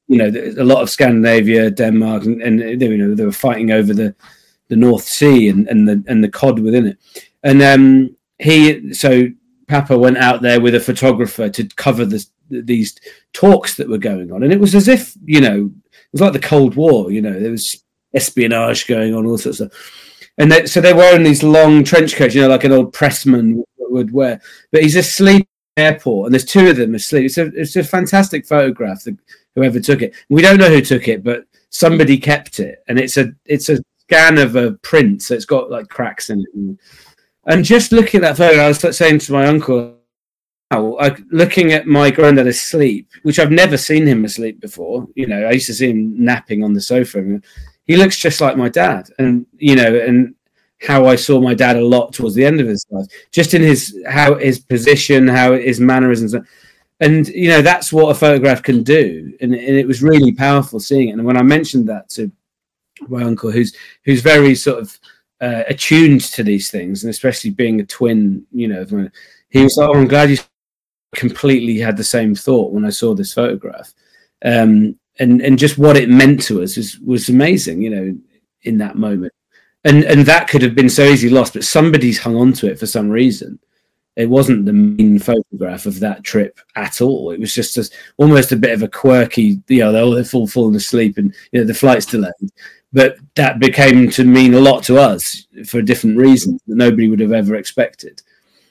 a lot of Scandinavia, Denmark, and they were fighting over the North Sea and the cod within it. And Papa went out there with a photographer to cover these talks that were going on, and it was as if it was like the Cold War. There was espionage going on, all sorts of stuff. And so they were wearing these long trench coats, like an old pressman would wear. But he's asleep at the airport, and there's two of them asleep. It's a fantastic photograph. Whoever took it, we don't know who took it, but somebody kept it, and it's a scan of a print, so it's got like cracks in it. And just looking at that photo, I was saying to my uncle, looking at my granddad asleep, which I've never seen him asleep before. I used to see him napping on the sofa. He looks just like my dad, and how I saw my dad a lot towards the end of his life, just in his position, how his mannerisms, and that's what a photograph can do, and it was really powerful seeing it. And when I mentioned that to my uncle, who's very sort of attuned to these things, and especially being a twin, he was like, "Oh, I'm glad you completely had the same thought when I saw this photograph." And just what it meant to us was amazing, in that moment. And that could have been so easily lost, but somebody's hung on to it for some reason. It wasn't the main photograph of that trip at all. It was just almost a bit of a quirky, they're falling asleep and the flight's delayed. But that became to mean a lot to us for different reasons that nobody would have ever expected.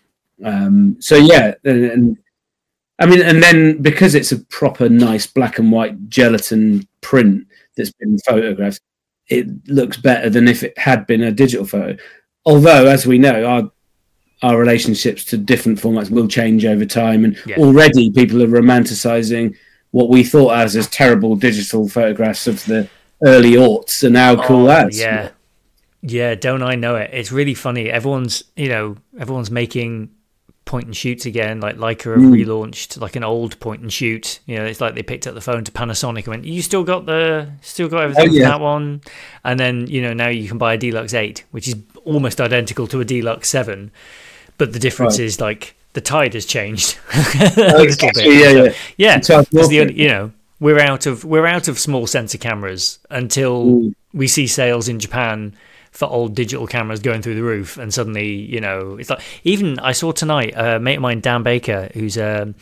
And then because it's a proper nice black and white gelatin print that's been photographed, it looks better than if it had been a digital photo. Although, as we know, our relationships to different formats will change over time, and already people are romanticizing what we thought as terrible digital photographs of the early aughts are now cool as. Yeah, don't I know it? It's really funny. Everyone's making point and shoots again. Like Leica have relaunched like an old point and shoot. It's like they picked up the phone to Panasonic and went, "You still got everything from that one?" And then now you can buy a Deluxe 8, which is almost identical to a Deluxe 7, but the difference is like the tide has changed a little bit. Yeah. We're out of small sensor cameras until we see sales in Japan for old digital cameras going through the roof, and suddenly it's like, even I saw tonight a mate of mine, Dan Baker, he's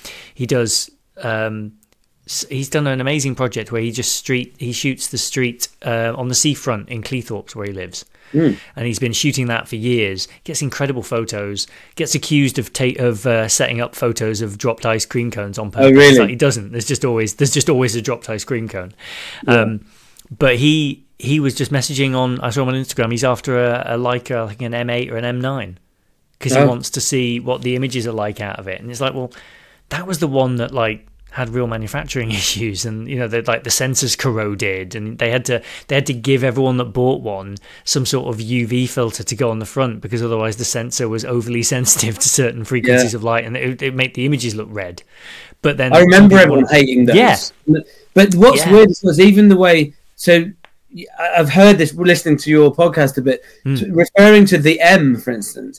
done an amazing project where he shoots the street on the seafront in Cleethorpes where he lives. And he's been shooting that for years. Gets incredible photos. Gets accused of setting up photos of dropped ice cream cones on purpose. Oh, really? Like, he doesn't. There's just always a dropped ice cream cone. Yeah. But he was just messaging on. I saw him on Instagram. He's after a Leica, like an M8 or an M9, because he wants to see what the images are like out of it. And it's like, well, that was the one that like had real manufacturing issues, and the sensors corroded, and they had to give everyone that bought one some sort of UV filter to go on the front, because otherwise the sensor was overly sensitive to certain frequencies of light, and it made the images look red. But then I remember everyone hating those. Yeah. But what's weird was even the way. So I've heard this listening to your podcast a bit, referring to the M, for instance.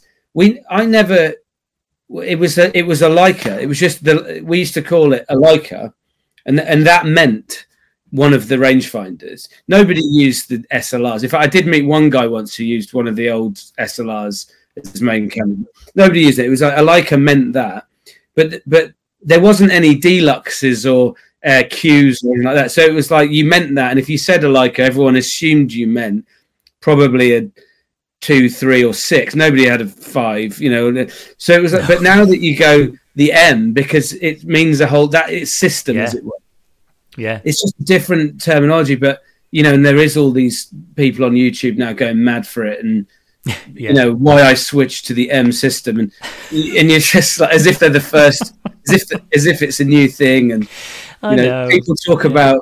It was a Leica. It was just we used to call it a Leica, and that meant one of the rangefinders. Nobody used the SLRs. In fact, I did meet one guy once who used one of the old SLRs as his main camera. Nobody used it. It was like a Leica meant that, but there wasn't any deluxes or Qs or anything like that. So it was like you meant that, and if you said a Leica, everyone assumed you meant probably a 2, 3, or 6. Nobody had a 5, So it was like, but now that you go the M, because it means it's system, as it were. Yeah, it's just different terminology, but and there is all these people on YouTube now going mad for it, and why I switched to the M system, and you're just like, as if they're the first, as if it's a new thing, and people talk about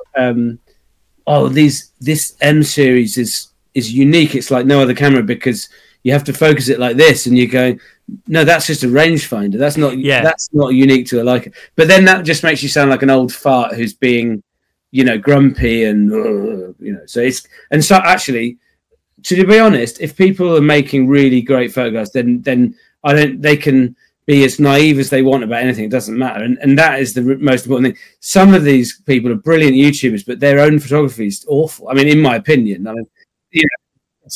this M series is unique. It's like no other camera because you have to focus it like this, and you're going, no, that's just a rangefinder. That's not unique to a Leica. But then that just makes you sound like an old fart who's being, grumpy and so actually, to be honest, if people are making really great photographs, then they can be as naive as they want about anything. It doesn't matter. And that is the most important thing. Some of these people are brilliant YouTubers, but their own photography is awful. I mean, in my opinion, you know,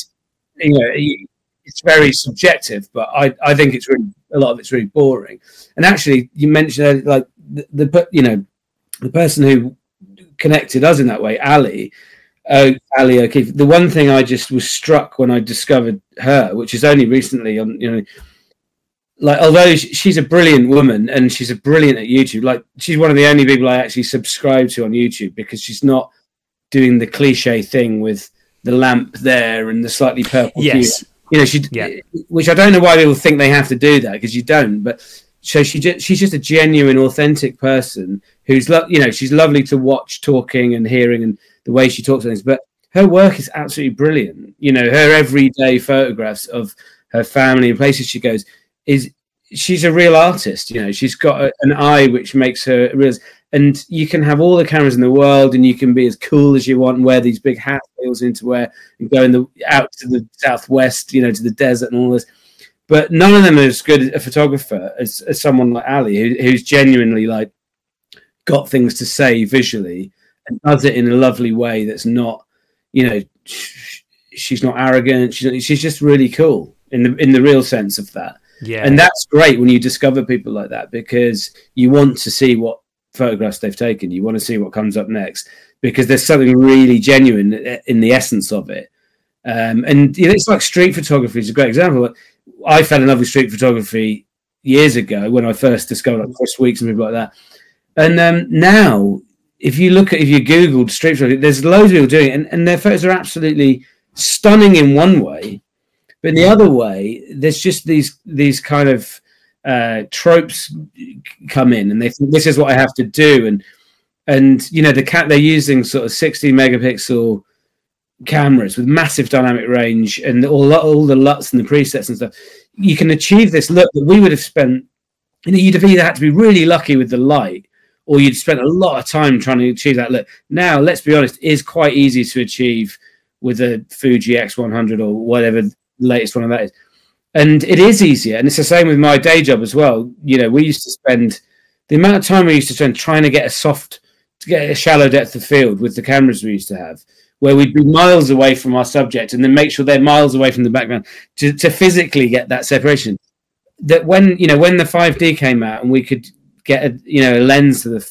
it's very subjective, but I think it's really, a lot of it's really boring. And actually, you mentioned like the person who connected us in that way, Ali O'Keefe. The one thing I just was struck when I discovered her, which is only recently, like, although she's a brilliant woman and she's a brilliant at YouTube, like she's one of the only people I actually subscribe to on YouTube, because she's not doing the cliche thing with the lamp there and the slightly purple hue. Which I don't know why people think they have to do that, because you don't. But so she's just a genuine, authentic person who's she's lovely to watch, talking and hearing, and the way she talks and things. But her work is absolutely brilliant. Her everyday photographs of her family and places she goes, she's a real artist. She's got an eye which makes her real. And you can have all the cameras in the world, and you can be as cool as you want and wear these big hats they into wear and go out to the southwest, to the desert and all this. But none of them are as good a photographer as someone like Ali, who's genuinely like got things to say visually and does it in a lovely way. That's not, she's not arrogant. She's just really cool in the real sense of that. Yeah. And that's great when you discover people like that, because you want to see what photographs they've taken. You want to see what comes up next, because there's something really genuine in the essence of it. And it's like street photography is a great example. I fell in love with street photography years ago when I first discovered like Chris Weeks and people like that. And now, if you Googled street photography, there's loads of people doing it, and their photos are absolutely stunning in one way, but in the other way, there's just these kind of tropes come in, and they think this is what I have to do, and they're using sort of 60 megapixel cameras with massive dynamic range and all the LUTs and the presets and stuff. You can achieve this look that we would have spent. You'd have either had to be really lucky with the light, or you'd spent a lot of time trying to achieve that look. Now, let's be honest, it is quite easy to achieve with a Fuji X100 or whatever the latest one of that is. And it is easier. And it's the same with my day job as well. We used to spend the amount of time we used to spend trying to get a shallow depth of field with the cameras we used to have, where we'd be miles away from our subject and then make sure they're miles away from the background to physically get that separation. That when the 5D came out and we could get a lens to the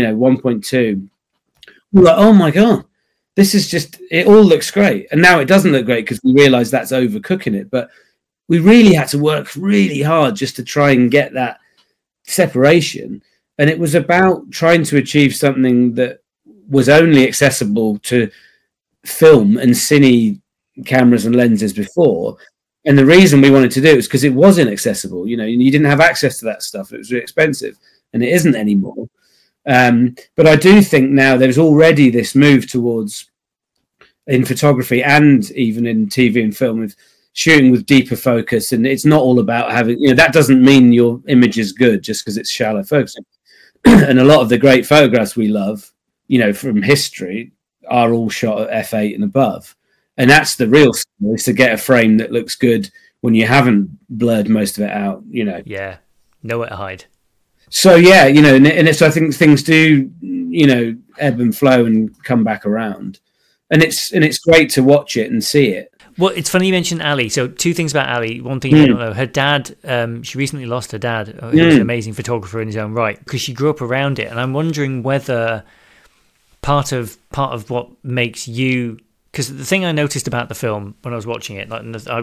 1.2, we're like, oh my God, this is just, it all looks great. And now it doesn't look great because we realize that's overcooking it. But we really had to work really hard just to try and get that separation. And it was about trying to achieve something that was only accessible to film and cine cameras and lenses before. And the reason we wanted to do it was because it was inaccessible. You didn't have access to that stuff. It was really expensive, and it isn't anymore. But I do think now there's already this move towards, in photography and even in TV and film, with shooting with deeper focus. And it's not all about having, that doesn't mean your image is good just because it's shallow focusing. And a lot of the great photographs we love, from history, are all shot at f8 and above. And that's the real skill, is to get a frame that looks good when you haven't blurred most of it out, Yeah, nowhere to hide. So, yeah, so I think things do, ebb and flow and come back around. And it's great to watch it and see it. Well, it's funny you mentioned Ali. So two things about Ali. One thing you don't know, her dad, she recently lost her dad, who was an amazing photographer in his own right, because she grew up around it. And I'm wondering whether part of what makes you, because the thing I noticed about the film when I was watching it, like, I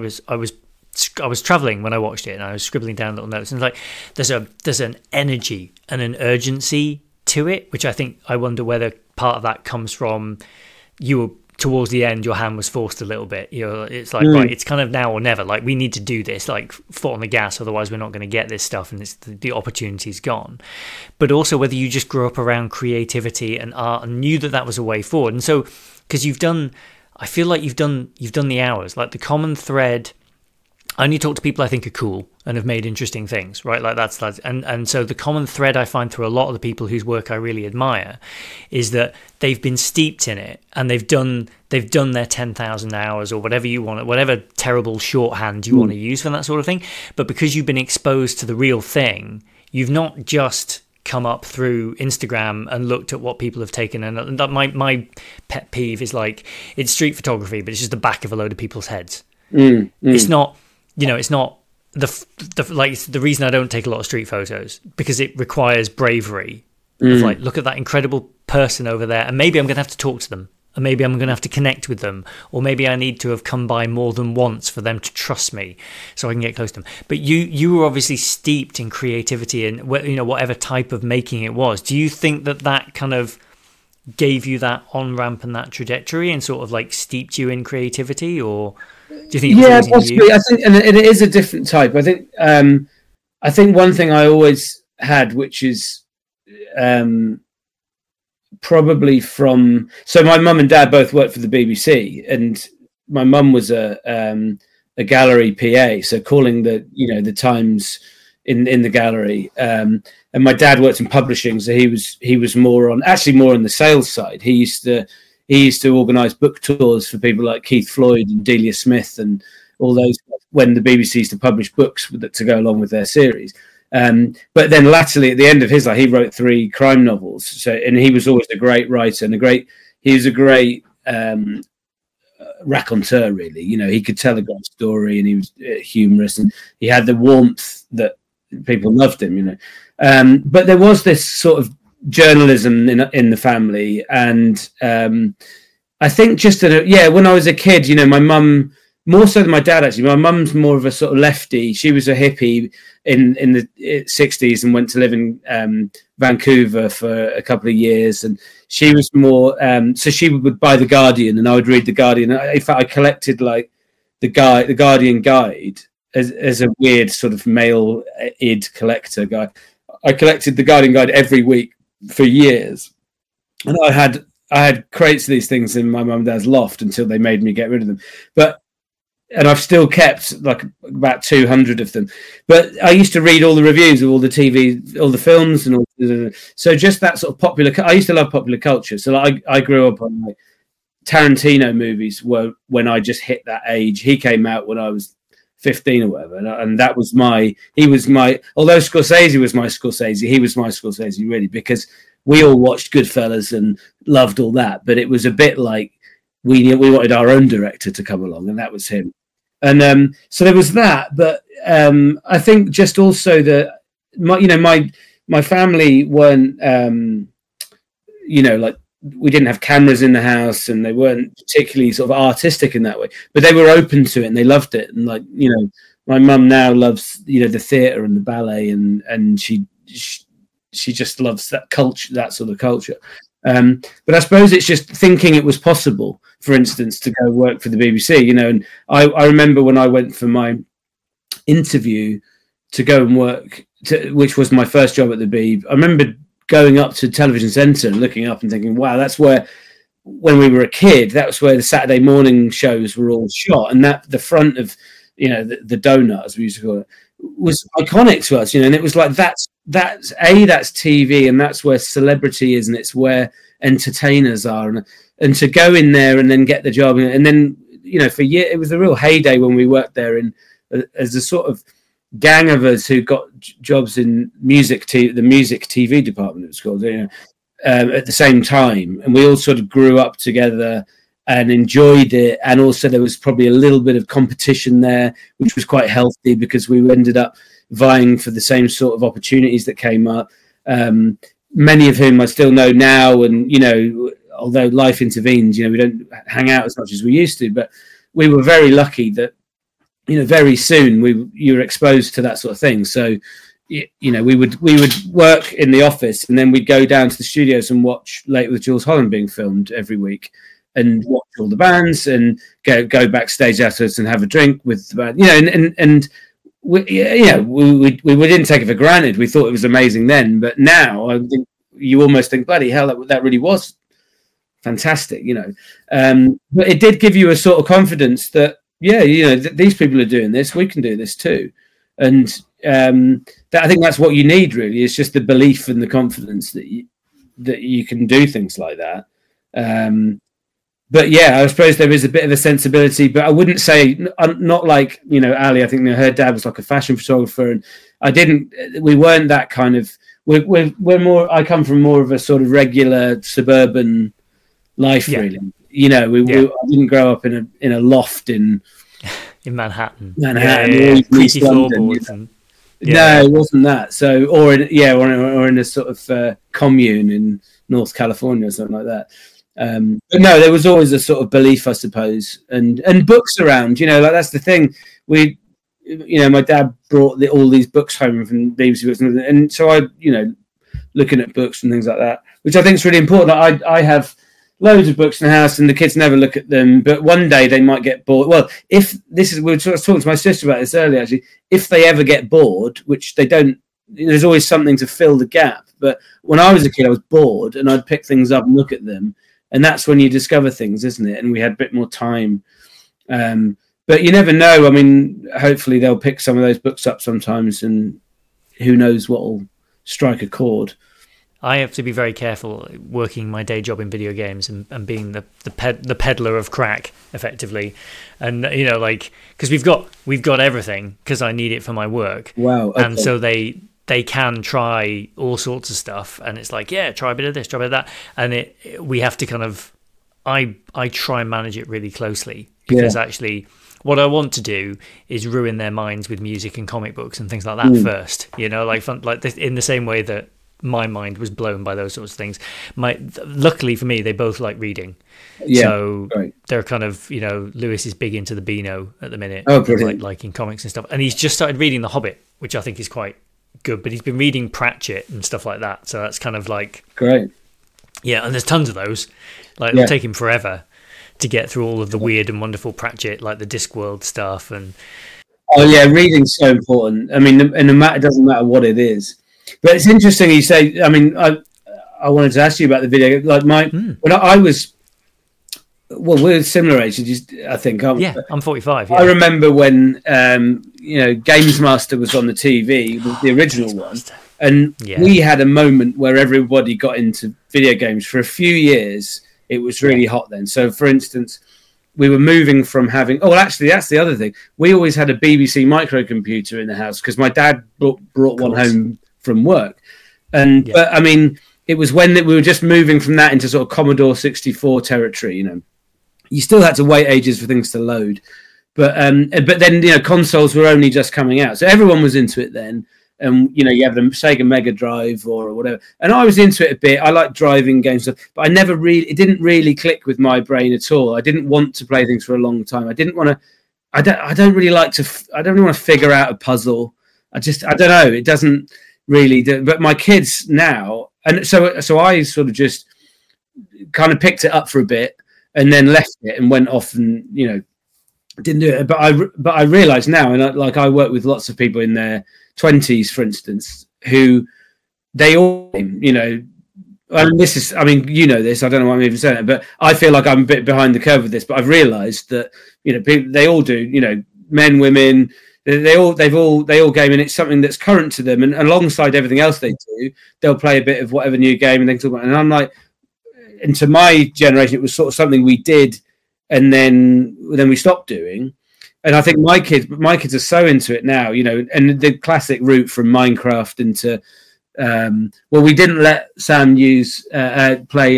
was traveling when I watched it, and I was scribbling down little notes, and like there's an energy and an urgency to it, which I wonder whether part of that comes from you were towards the end, your hand was forced a little bit. It's like, right, it's kind of now or never. Like, we need to do this, like, foot on the gas, otherwise we're not going to get this stuff, and the opportunity's gone. But also whether you just grew up around creativity and art and knew that was a way forward. And so, because I feel like you've done the hours. Like, the common thread, I only talk to people I think are cool, and have made interesting things, right? Like that's and so the common thread I find through a lot of the people whose work I really admire is that they've been steeped in it, and they've done their 10,000 hours or whatever you want, whatever terrible shorthand you want to use for that sort of thing. But because you've been exposed to the real thing, you've not just come up through Instagram and looked at what people have taken. And my pet peeve is like, it's street photography, but it's just the back of a load of people's heads. It's not, it's not the reason I don't take a lot of street photos, because it requires bravery of like, look at that incredible person over there, and maybe I'm going to have to talk to them, and maybe I'm going to have to connect with them, or maybe I need to have come by more than once for them to trust me so I can get close to them. But you were obviously steeped in creativity and whatever type of making it was. Do you think that kind of gave you that on-ramp and that trajectory and sort of like steeped you in creativity, or do you think it was possibly? I think, and it is a different type. I think one thing I always had, which is probably from, so my mum and dad both worked for the BBC, and my mum was a gallery PA, so calling the times in the gallery, and my dad worked in publishing, so he was more on the sales side. He used to organise book tours for people like Keith Floyd and Delia Smith and all those, when the BBC used to publish books to go along with their series. But then latterly, at the end of his life, he wrote 3 crime novels. So, and he was always a great writer and he was a great raconteur, really. He could tell a great story, and he was humorous, and he had the warmth that people loved him. But there was this sort of journalism in the family, and I think just when I was a kid, my mum, more so than my dad, actually. My mum's more of a sort of lefty. She was a hippie in the 60s and went to live in Vancouver for a couple of years. And she was more, so she would buy The Guardian, and I would read The Guardian. In fact, I collected like the Guardian guide as a weird sort of male id collector guy. I collected the Guardian guide every week for years. And I had crates of these things in my mum and dad's loft until they made me get rid of them. And I've still kept like about 200 of them. But I used to read all the reviews of all the TV, all the films, and all. So just that sort of popular. I used to love popular culture. So I grew up on like Tarantino movies. When I just hit that age, he came out when I was 15 or whatever, and that was although Scorsese was my Scorsese, he was my Scorsese, really, because we all watched Goodfellas and loved all that. But it was a bit like we wanted our own director to come along, and that was him. And so there was that, but I think just also that my family weren't like, we didn't have cameras in the house, and they weren't particularly sort of artistic in that way, but they were open to it and they loved it. And like, my mum now loves the theatre and the ballet, and she just loves that culture, that sort of culture. But I suppose it's just thinking it was possible, for instance, to go work for the BBC, and I remember when I went for my interview to go and work, which was my first job at the BBC, I remember going up to Television Centre and looking up and thinking, wow, that's where, when we were a kid, that was where the Saturday morning shows were all shot, and that the front of, the donut, as we used to call it, was iconic to us, and it was like, that's TV, and that's where celebrity is, and it's where entertainers are, and to go in there and then get the job, and then for years it was a real heyday when we worked there as a sort of gang of us who got jobs in the music TV department, it was called, at the same time, and we all sort of grew up together and enjoyed it. And also there was probably a little bit of competition there, which was quite healthy, because we ended up vying for the same sort of opportunities that came up, many of whom I still know now. And although life intervenes, we don't hang out as much as we used to, but we were very lucky that very soon you were exposed to that sort of thing. So we would work in the office, and then we'd go down to the studios and watch Late with Jules Holland being filmed every week, and watch all the bands, and go backstage afterwards and have a drink with the band, and we didn't take it for granted. We thought it was amazing then, but now I think you almost think, bloody hell, that really was fantastic, but it did give you a sort of confidence that these people are doing this, we can do this too. And I think that's what you need, really. It's just the belief and the confidence that you can do things like that. But yeah, I suppose there is a bit of a sensibility, but I wouldn't say, not like, Ali, I think her dad was like a fashion photographer, and we weren't that kind of, we're more, I come from more of a sort of regular suburban life, really. I didn't grow up in a loft in Manhattan. East London. No, it wasn't that. So, or in a sort of commune in North California or something like that. But no, there was always a sort of belief, I suppose, and books around. Like that's the thing. My dad brought all these books home from BBC Books, and so I, looking at books and things like that, which I think is really important. I have loads of books in the house, and the kids never look at them. But one day they might get bored. Well, we were talking to my sister about this earlier. Actually, if they ever get bored, which they don't, there's always something to fill the gap. But when I was a kid, I was bored, and I'd pick things up and look at them, and that's when you discover things, isn't it? And we had a bit more time. But you never know. I mean, hopefully they'll pick some of those books up sometimes, and who knows what will strike a chord. I have to be very careful working my day job in video games and being the peddler of crack, effectively, and because we've got everything because I need it for my work. Wow! Okay. And so they can try all sorts of stuff, and it's like, try a bit of this, try a bit of that, and we have to kind of I try and manage it really closely, because actually what I want to do is ruin their minds with music and comic books and things like that first, in the same way that my mind was blown by those sorts of things. Luckily for me, they both like reading. So they're kind of, Lewis is big into the Beano at the minute. Oh, brilliant. Liking comics and stuff. And he's just started reading The Hobbit, which I think is quite good, but he's been reading Pratchett and stuff like that. So that's kind of like... Great. Yeah, and there's tons of those. It'll take him forever to get through all of the weird and wonderful Pratchett, like the Discworld stuff. And oh, yeah, reading's so important. I mean, and it doesn't matter what it is. But it's interesting you say. I mean, I wanted to ask you about the video. Like when I was, we're similar ages, I think. I'm 45. Yeah. I remember when Games Master was on the TV, the original one, and we had a moment where everybody got into video games for a few years. It was really hot then. So, for instance, we were moving from having... Oh, well, actually, that's the other thing. We always had a BBC microcomputer in the house because my dad brought one home from work. But, I mean, it was when we were just moving from that into sort of Commodore 64 territory, You still had to wait ages for things to load. But then, consoles were only just coming out. So everyone was into it then. And, you have the Sega Mega Drive or whatever. And I was into it a bit. I like driving games, but it didn't really click with my brain at all. I didn't want to play things for a long time. I didn't want to, I don't really want to figure out a puzzle. I don't know. It doesn't really do, but my kids now, and so I sort of just kind of picked it up for a bit and then left it and went off and, didn't do it. But I realized now, and I work with lots of people in their 20s, for instance, who they all, and this is, I mean, this, I don't know why I'm even saying it, but I feel like I'm a bit behind the curve with this, but I've realized that, people, they all do, men, women, they all game, and it's something that's current to them. And alongside everything else they do, they'll play a bit of whatever new game and they talk about it. And I'm like, and to my generation, it was sort of something we did and then we stopped doing. And I think my kids are so into it now, and the classic route from Minecraft into, we didn't let Sam play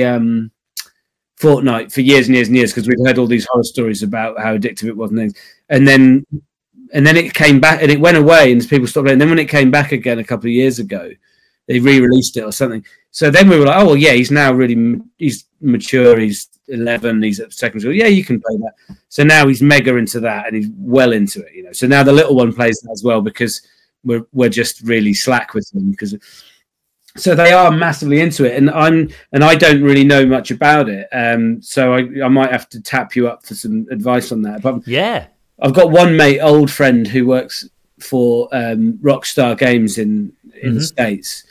Fortnite for years and years and years because we'd heard all these horror stories about how addictive it was and things. And then it came back and it went away and people stopped playing. And then when it came back again a couple of years ago, they re-released it or something. So then we were like, oh, well, yeah, he's now he's mature. He's 11. He's at secondary school. Yeah, you can play that. So now he's mega into that and he's well into it, So now the little one plays that as well because we're just really slack with them so they are massively into it. And I don't really know much about it. So I might have to tap you up for some advice on that. But yeah. I've got one old friend who works for Rockstar Games in the States.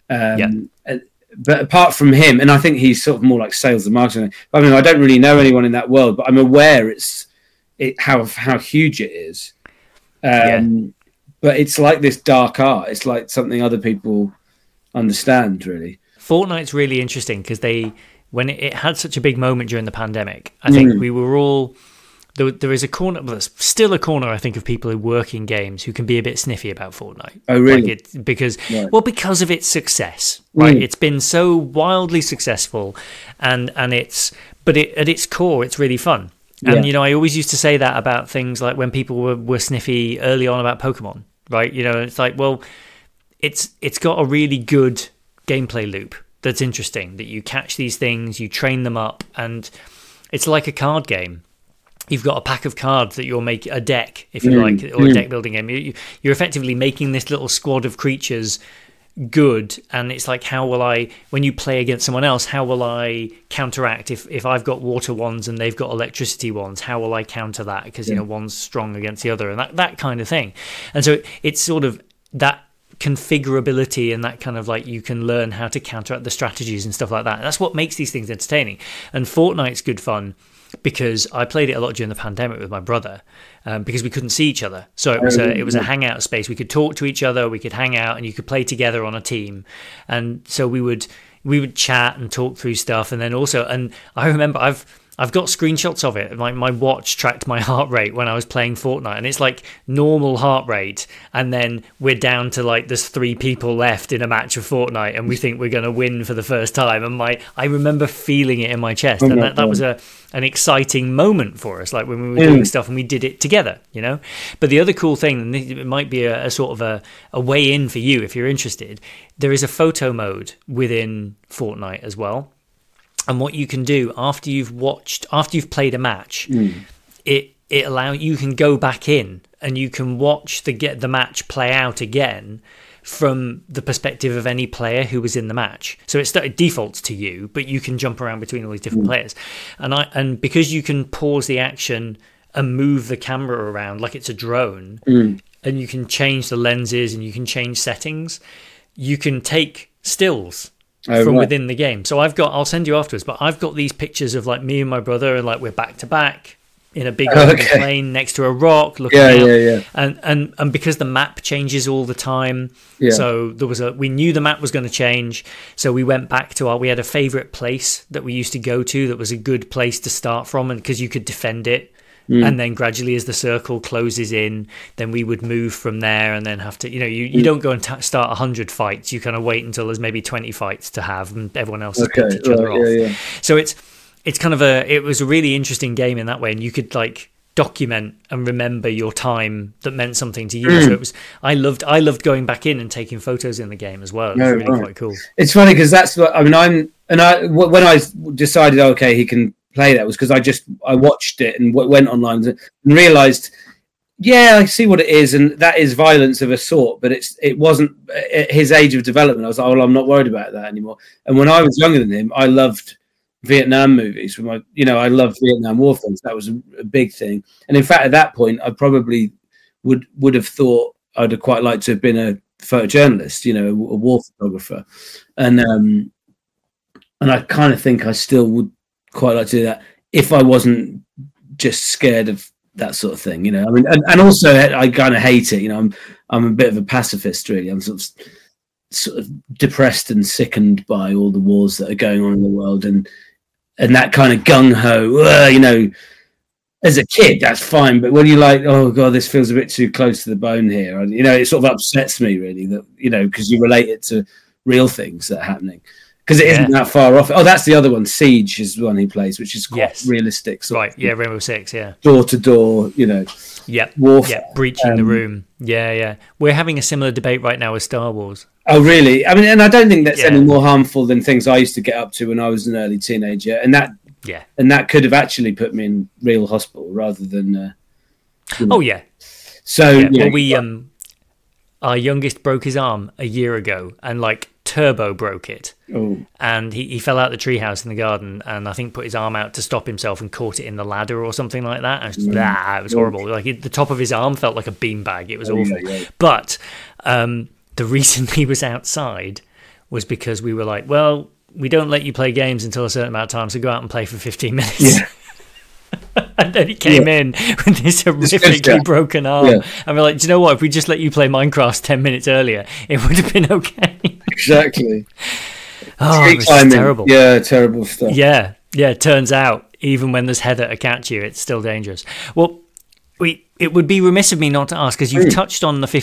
But apart from him, and I think he's sort of more like sales and marketing. I mean, I don't really know anyone in that world, but I'm aware how huge it is. but it's like this dark art. It's like something other people understand, really. Fortnite's really interesting because when it had such a big moment during the pandemic, I think we were all... There is a corner, well, there's still a corner, I think, of people who work in games who can be a bit sniffy about Fortnite. Oh, really? Because of its success, right? It's been so wildly successful, but at its core, it's really fun. And, I always used to say that about things like when people were sniffy early on about Pokemon, right? It's like, well, it's got a really good gameplay loop that's interesting, that you catch these things, you train them up, and it's like a card game. You've got a pack of cards that you'll make a deck, if you like, or a deck building game. You're effectively making this little squad of creatures good, and it's like, when you play against someone else, how will I counteract if I've got water wands and they've got electricity wands? How will I counter that? Because one's strong against the other, and that kind of thing. And so it's sort of that configurability and that kind of like, you can learn how to counteract the strategies and stuff like that. That's what makes these things entertaining. And Fortnite's good fun because I played it a lot during the pandemic with my brother, because we couldn't see each other. So it was a hangout space. We could talk to each other, we could hang out, and you could play together on a team. And so we would chat and talk through stuff. And then also, and I remember I've got screenshots of it. My watch tracked my heart rate when I was playing Fortnite, and it's like normal heart rate, and then we're down to like there's 3 people left in a match of Fortnite, and we think we're going to win for the first time. And I remember feeling it in my chest, and that was an exciting moment for us, like when we were doing stuff and we did it together, But the other cool thing, and it might be a sort of a way in for you if you're interested, there is a photo mode within Fortnite as well. And what you can do after you've played a match, you can go back in and you can watch the match play out again from the perspective of any player who was in the match. So it defaults to you, but you can jump around between all these different players. And because you can pause the action and move the camera around like it's a drone, and you can change the lenses and you can change settings, you can take stills from within the game. So I'll send you afterwards, but I've got these pictures of like me and my brother, and like we're back to back in a big plane next to a rock looking out. And because the map changes all the time, so we knew the map was going to change, so we went back to we had a favorite place that we used to go to that was a good place to start from, and because you could defend it. And then gradually, as the circle closes in, then we would move from there, and then have to, you don't go and start 100 fights. You kind of wait until there's maybe 20 fights to have, and everyone else has picked each other off. So it's kind of it was a really interesting game in that way, and you could like document and remember your time that meant something to you. So I loved going back in and taking photos in the game as well. It was really quite cool. It's funny because that's what when I decided, okay, he can play that, was because I watched it and went online and realized, I see what it is, and that is violence of a sort, but it wasn't at his age of development. I was like, I'm not worried about that anymore. And when I was younger than him, I loved Vietnam movies. I loved Vietnam War films. That was a big thing. And in fact, at that point, I probably would have thought I'd have quite liked to have been a photojournalist, a war photographer, and I kind of think I still would quite like to do that if I wasn't just scared of that sort of thing, I mean, and also I kind of hate it, I'm a bit of a pacifist, really. I'm sort of depressed and sickened by all the wars that are going on in the world, and that kind of gung-ho, as a kid that's fine, but when you're like, oh god, this feels a bit too close to the bone here, it sort of upsets me, really, that because you relate it to real things that are happening. Because it isn't that far off. Oh, that's the other one. Siege is the one he plays, which is quite realistic. Right, Rainbow Six, door to door, warfare. Breaching the room. Yeah. We're having a similar debate right now with Star Wars. Oh, really? I mean, and I don't think that's any more harmful than things I used to get up to when I was an early teenager. And that could have actually put me in real hospital rather than... Oh, yeah. So, well, our youngest broke his arm a year ago, and like turbo broke it. Oh. And he fell out the treehouse in the garden, and I think put his arm out to stop himself and caught it in the ladder or something like that. And it was horrible. Like the top of his arm felt like a beanbag. It was awful. But the reason he was outside was because we were like, well, we don't let you play games until a certain amount of time, so go out and play for 15 minutes. And then he came in with this horrifically broken arm. Yeah. And we're like, do you know what? If we just let you play Minecraft 10 minutes earlier, it would have been okay. Exactly. It's terrible. Yeah, terrible stuff. Yeah. It turns out, even when there's heather to catch you, it's still dangerous. Well, it would be remiss of me not to ask, because you've touched on the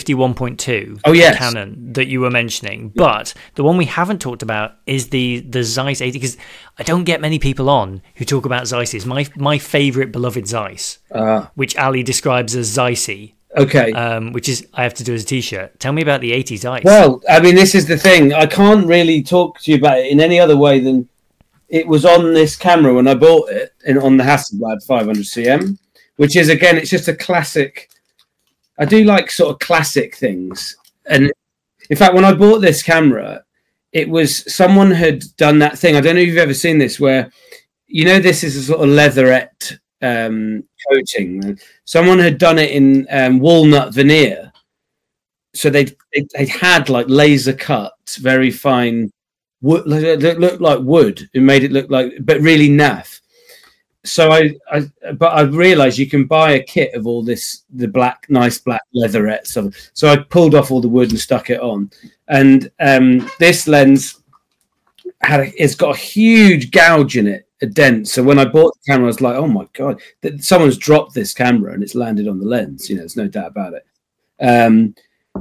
51.2 Canon that you were mentioning, but the one we haven't talked about is the Zeiss 80, because I don't get many people on who talk about Zeisses. My favourite beloved Zeiss, which Ali describes as Zeissy. Okay. Which is, I have to do as a T-shirt. Tell me about the 80 Zeiss. Well, I mean, this is the thing. I can't really talk to you about it in any other way than it was on this camera when I bought it, on the Hasselblad 500cm. Which is, again, it's just a classic. I do like sort of classic things. And in fact, when I bought this camera, it was someone had done that thing. I don't know if you've ever seen this, where, this is a sort of leatherette coating. Someone had done it in walnut veneer. So they'd had like laser cut, very fine wood. It looked like wood. It made it look like, but really naff. So I realised you can buy a kit of all this, the nice black leatherette stuff. So I pulled off all the wood and stuck it on. And this lens it's got a huge gouge in it, a dent. So when I bought the camera, I was like, oh my God, someone's dropped this camera and it's landed on the lens. There's no doubt about it.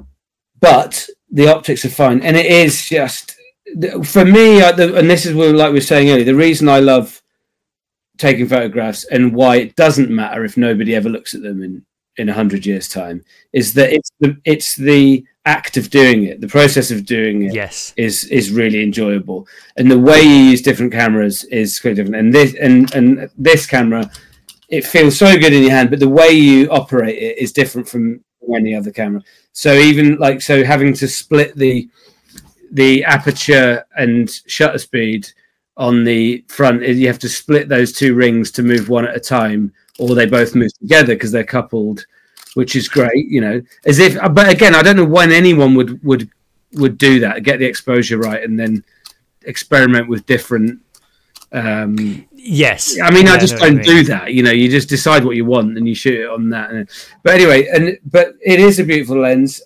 But the optics are fine. And it is just, for me, and this is like we were saying earlier, the reason I love taking photographs and why it doesn't matter if nobody ever looks at them in 100 years time is that it's the act of doing it, the process of doing it is really enjoyable, and the way you use different cameras is quite different. And this camera, it feels so good in your hand, but the way you operate it is different from any other camera. So even having to split the aperture and shutter speed on the front, you have to split those two rings to move one at a time, or they both move together because they're coupled, which is great, but again, I don't know when anyone would do that, get the exposure right and then experiment with different I mean, I just don't do that. You just decide what you want and you shoot it on that. But anyway, but it is a beautiful lens.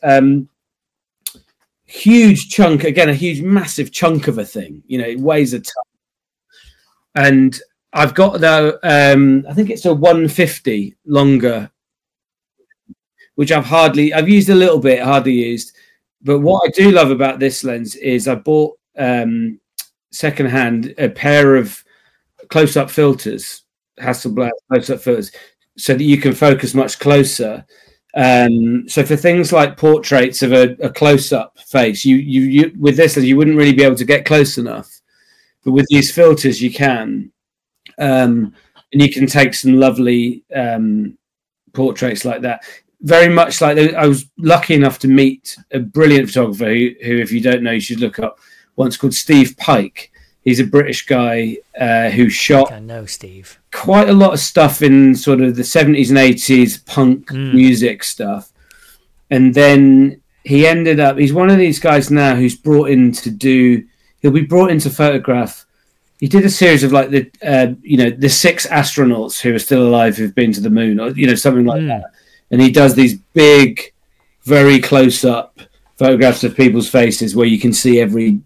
Huge chunk, again, a huge massive chunk of a thing, it weighs a ton. And I've got I think it's a 150 longer, which I've used a little bit, hardly used. But what I do love about this lens is I bought secondhand a pair of close-up filters, Hasselblad close-up filters, so that you can focus much closer. So for things like portraits of a close-up face, you with this, you wouldn't really be able to get close enough. But with these filters, you can, and you can take some lovely portraits like that. Very much like I was lucky enough to meet a brilliant photographer who, if you don't know, you should look up. Once called Steve Pike. He's a British guy who shot. I know Steve. Quite a lot of stuff in sort of the 70s and 80s punk music stuff, and then he ended up. He's one of these guys now who's brought in to do. He'll be brought in to photograph. He did a series of like the 6 astronauts who are still alive who've been to the moon, or something like that. And he does these big, very close up photographs of people's faces where you can see every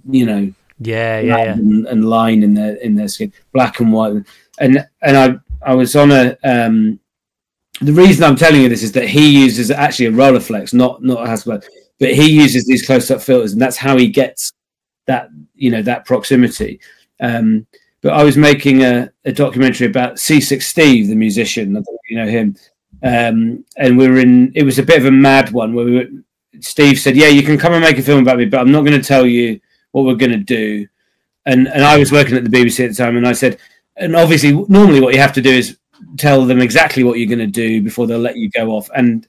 and line in their skin, black and white. And I was on a. The reason I'm telling you this is that he uses actually a Rolleiflex, not a Hasselblad, but he uses these close up filters, and that's how he gets that that proximity. But I was making a documentary about C6 Steve, the musician. I don't know if you know him. And we were in. It was a bit of a mad one where Steve said, "Yeah, you can come and make a film about me, but I'm not going to tell you what we're going to do." And I was working at the BBC at the time, and I said, and obviously, normally what you have to do is tell them exactly what you're going to do before they'll let you go off, and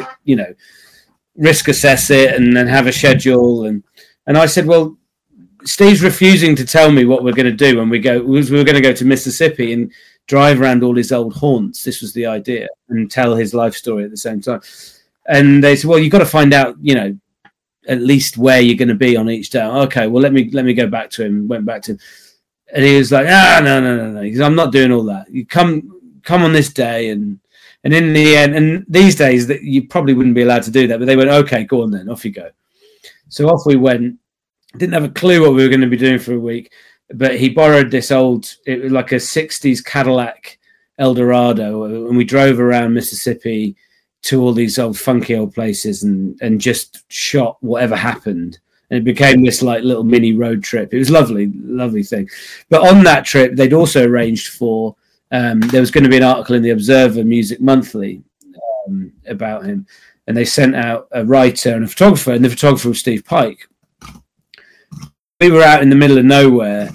risk assess it, and then have a schedule. And I said, well, Steve's refusing to tell me what we're going to do when we go. We were going to go to Mississippi and drive around all his old haunts. This was the idea, and tell his life story at the same time. And they said, well, you've got to find out, at least where you're going to be on each day. Okay, well, let me go back to him. Went back to him, and he was like, no. He said, I'm not doing all that. You come come on this day. And in the end, and these days that you probably wouldn't be allowed to do that, but they went, okay, go on then, off you go. So off we went. Didn't have a clue what we were going to be doing for a week, but he borrowed this it was like a 60s Cadillac Eldorado, and we drove around Mississippi to all these old funky old places and just shot whatever happened. And it became this like little mini road trip. It was lovely, lovely thing. But on that trip, they'd also arranged for, there was going to be an article in the Observer Music Monthly about him. And they sent out a writer and a photographer, and the photographer was Steve Pike. We were out in the middle of nowhere.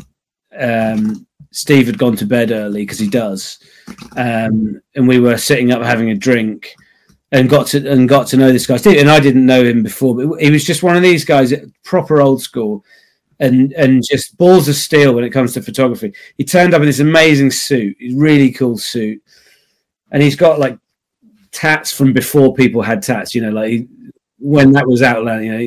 Steve had gone to bed early because he does. And we were sitting up having a drink. And got to know this guy, Steve, and I didn't know him before, but he was just one of these guys, proper old school, and just balls of steel when it comes to photography. He turned up in this amazing suit, really cool suit, and he's got like tats from before people had tats, like when that was out,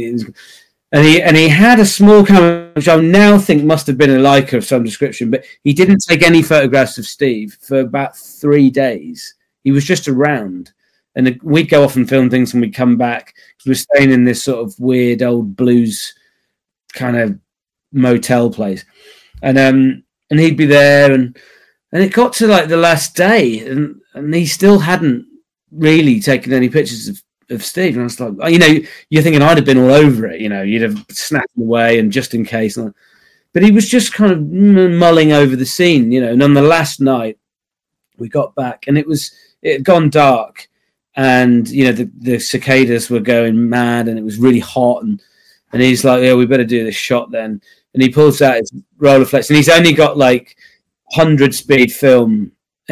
and he had a small camera, which I now think must have been a Leica of some description, but he didn't take any photographs of Steve for about 3 days. He was just around. And we'd go off and film things, and we'd come back. We were staying in this sort of weird old blues kind of motel place, and he'd be there, and it got to like the last day, and he still hadn't really taken any pictures of Steve. And I was like, you're thinking I'd have been all over it, you'd have snapped him away, and just in case. But he was just kind of mulling over the scene, And on the last night, we got back, and it had gone dark. And the cicadas were going mad, and it was really hot, and he's like, "Yeah, we better do this shot then." And he pulls out his Rolleiflex, and he's only got like 100 speed film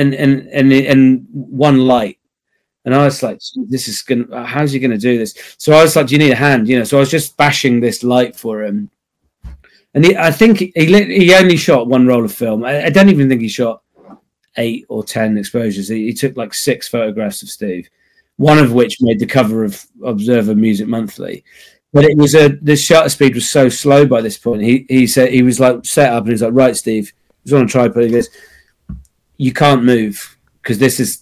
and one light. And I was like, "This is how's he gonna do this?" So I was like, "Do you need a hand?" So I was just bashing this light for him, and I think he only shot one roll of film. I don't even think he shot 8 or 10 exposures. He took like 6 photographs of Steve, one of which made the cover of Observer Music Monthly. But it was the shutter speed was so slow by this point. He said, he was like set up, and he's like, "Right, Steve, he's on a tripod." He goes, "You can't move, because this is,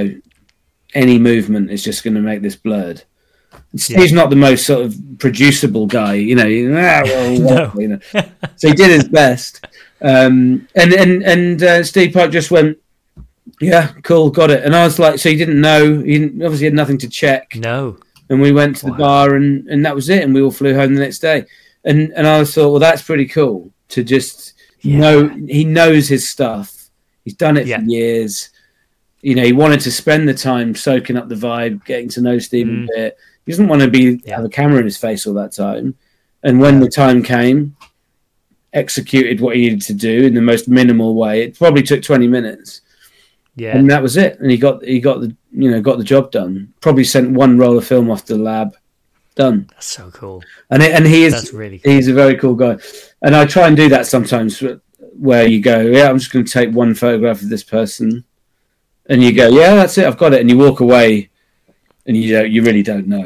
any movement is just going to make this blurred." And Steve's not the most sort of producible guy, No. So he did his best. And Steve Pike just went, "Yeah, cool, got it." And I was like, so he didn't know, he obviously had nothing to check. No. And we went to the bar, and that was it. And we all flew home the next day. And I thought, well, that's pretty cool to just know, he knows his stuff. He's done it for years. He wanted to spend the time soaking up the vibe, getting to know Steve a bit. He doesn't want to have a camera in his face all that time. And when the time came, executed what he needed to do in the most minimal way. It probably took 20 minutes. Yeah, and that was it. And he got the job done. Probably sent one roll of film off to the lab. Done. That's so cool. And he's a very cool guy. And I try and do that sometimes, where you go, I'm just going to take one photograph of this person, and you go, yeah, that's it, I've got it, and you walk away, and you really don't know.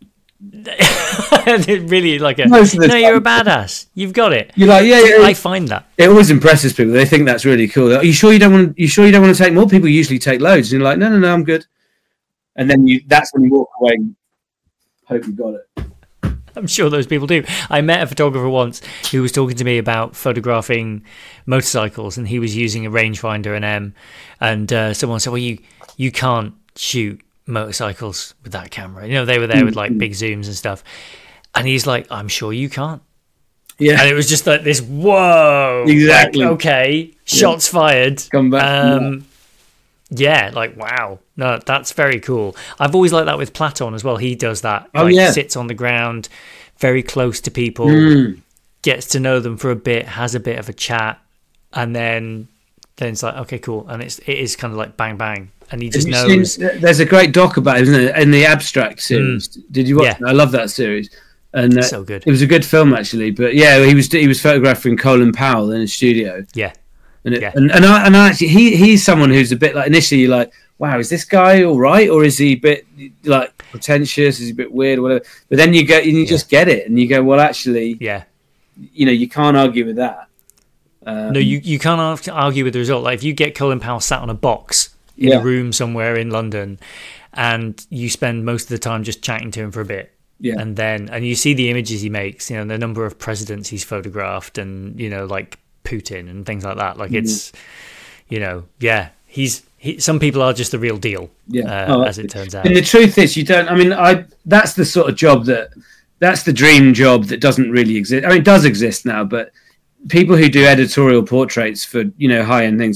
Really you're a badass. You've got it. You're like, yeah. I find that it always impresses people. They think that's really cool. Are you sure you don't want to take more? People usually take loads, and you're like, no, I'm good. And then that's when you walk away. And hope you got it. I'm sure those people do. I met a photographer once who was talking to me about photographing motorcycles, and he was using a rangefinder and M. And someone said, "Well, you can't shoot motorcycles with that camera." They were there with like big zooms and stuff, and he's like, "I'm sure you can't." Yeah, and it was just like this. Whoa, exactly. Like, okay, shots fired. Come back. Wow. No, that's very cool. I've always liked that with Platon as well. He does that. Sits on the ground, very close to people, gets to know them for a bit, has a bit of a chat, and then it's like, okay, cool, and it is kind of like bang bang. And he just knows. There's a great doc about it, isn't it? In the Abstract series. Did you watch it? I love that series. And so good. It was a good film, actually. But yeah, he was photographing Colin Powell in his studio. Yeah. And I actually, he's someone who's a bit like, initially you're like, wow, is this guy all right, or is he a bit like pretentious? Is he a bit weird or whatever? But then you get, and you just get it, and you go, well, actually, you can't argue with that. No, you can't argue with the result. Like if you get Colin Powell sat on a box in a room somewhere in London, and you spend most of the time just chatting to him for a bit. Yeah. And you see the images he makes, you know, the number of presidents he's photographed, and, you know, like Putin and things like that. Like it's, you know, some people are just the real deal, as it turns out. And the truth is, that's the sort of job that's the dream job that doesn't really exist. I mean, it does exist now, but people who do editorial portraits for, you know, high-end things,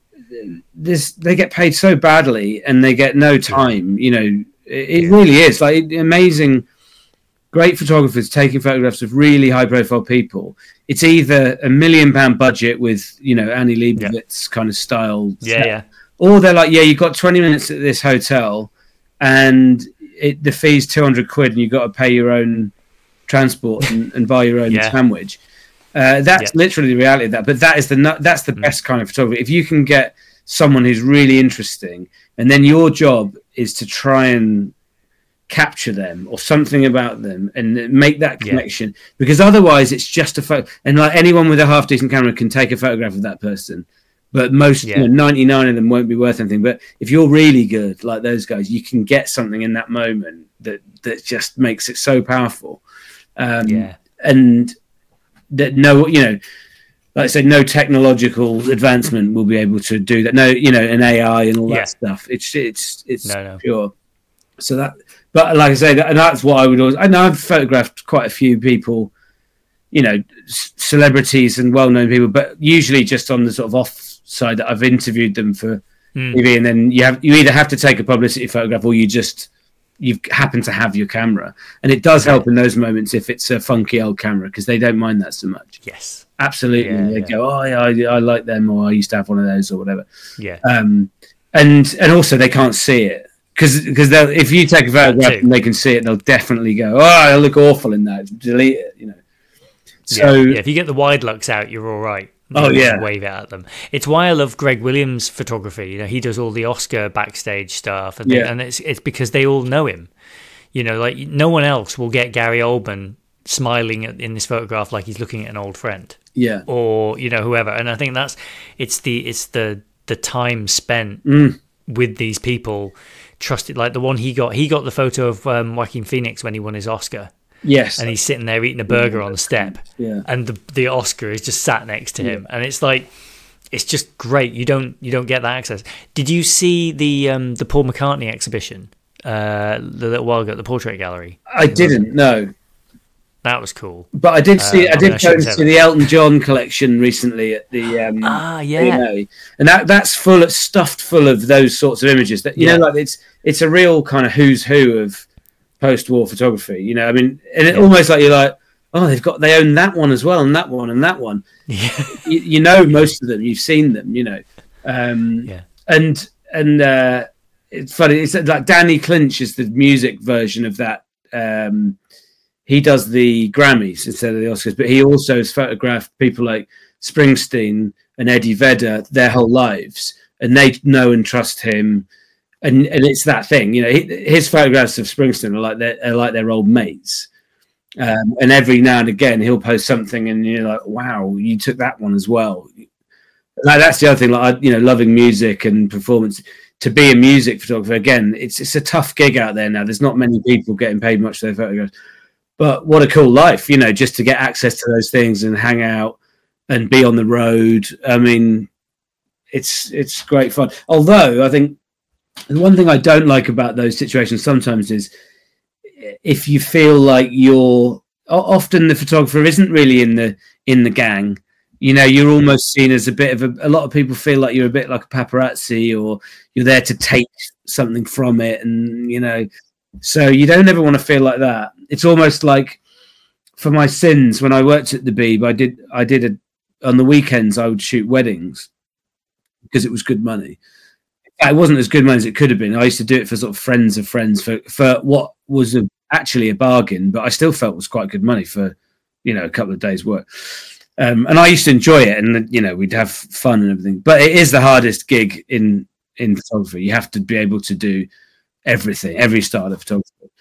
they get paid so badly and they get no time, you know. It really is like amazing. Great photographers taking photographs of really high-profile people. It's either $1 million budget with, you know, Annie Leibovitz kind of style, or they're like, you've got 20 minutes at this hotel, and the fee's 200 quid, and you've got to pay your own transport and buy your own sandwich. That's literally the reality of that. But that's the best kind of photography. If you can get someone who's really interesting, and then your job is to try and capture them or something about them and make that connection, because otherwise it's just a photo. And like anyone with a half decent camera can take a photograph of that person, but most 99 of them won't be worth anything. But if you're really good like those guys, you can get something in that moment that just makes it so powerful. And that like I said, no technological advancement will be able to do that. No, you know, an AI and all that stuff. It's pure. So that, but like I say, and that's what I would always. I know I've photographed quite a few people, you know, celebrities and well-known people, but usually just on the sort of off side that I've interviewed them for TV, and then you either have to take a publicity photograph or you happen to have your camera, and it does help in those moments if it's a funky old camera, because they don't mind that so much. Yes, absolutely. They go, oh yeah, I like them, or I used to have one of those, or whatever. Yeah, and also they can't see it. Because if you take a photograph and they can see it, they'll definitely go, "Oh, I look awful in that. Delete it." You know. So if you get the wide lux out, you're all right. Wave it at them. It's why I love Greg Williams' photography. You know, he does all the Oscar backstage stuff, and it's because they all know him. You know, like no one else will get Gary Oldman smiling in this photograph like he's looking at an old friend. Yeah. Or you know, whoever. And I think it's the time spent with these people. Trusted, like the one he got the photo of Joaquin Phoenix when he won his Oscar. Yes, and he's sitting there eating a burger on the step. Yeah, and the Oscar is just sat next to him, and it's like, it's just great. You don't get that access. Did you see the Paul McCartney exhibition a little while ago at the Portrait Gallery? I didn't. No. That was cool. But I did see. I did go to the Elton John collection recently at the. And that's stuffed full of those sorts of images. That you know, like it's a real kind of who's who of post-war photography. You know, I mean, and it almost like you're like, oh, they own that one as well, and that one, and that one. Yeah, you know most of them. You've seen them. You know, and it's funny. It's like Danny Clinch is the music version of that. He does the Grammys instead of the Oscars, but he also has photographed people like Springsteen and Eddie Vedder their whole lives, and they know and trust him. And it's that thing, you know. His photographs of Springsteen are like their old mates, and every now and again he'll post something, and you're like, "Wow, you took that one as well." Like that's the other thing, like loving music and performance. To be a music photographer, again, it's a tough gig out there now. There's not many people getting paid much for their photographs. But what a cool life, you know, just to get access to those things and hang out and be on the road. I mean, it's great fun. Although I think the one thing I don't like about those situations sometimes is if you feel like often the photographer isn't really in the gang. You know, you're almost seen as a bit of a lot of people feel like you're a bit like a paparazzi, or you're there to take something from it, and you know. So you don't ever want to feel like that. It's almost like for my sins when I worked at the Beeb, I did on the weekends I would shoot weddings because it was good money. It wasn't as good money as it could have been. I used to do it for sort of friends of friends for what was actually a bargain, but I still felt was quite good money for, you know, a couple of days' work. And I used to enjoy it, and you know, we'd have fun and everything. But it is the hardest gig in photography. You have to be able to do everything, every style of photography.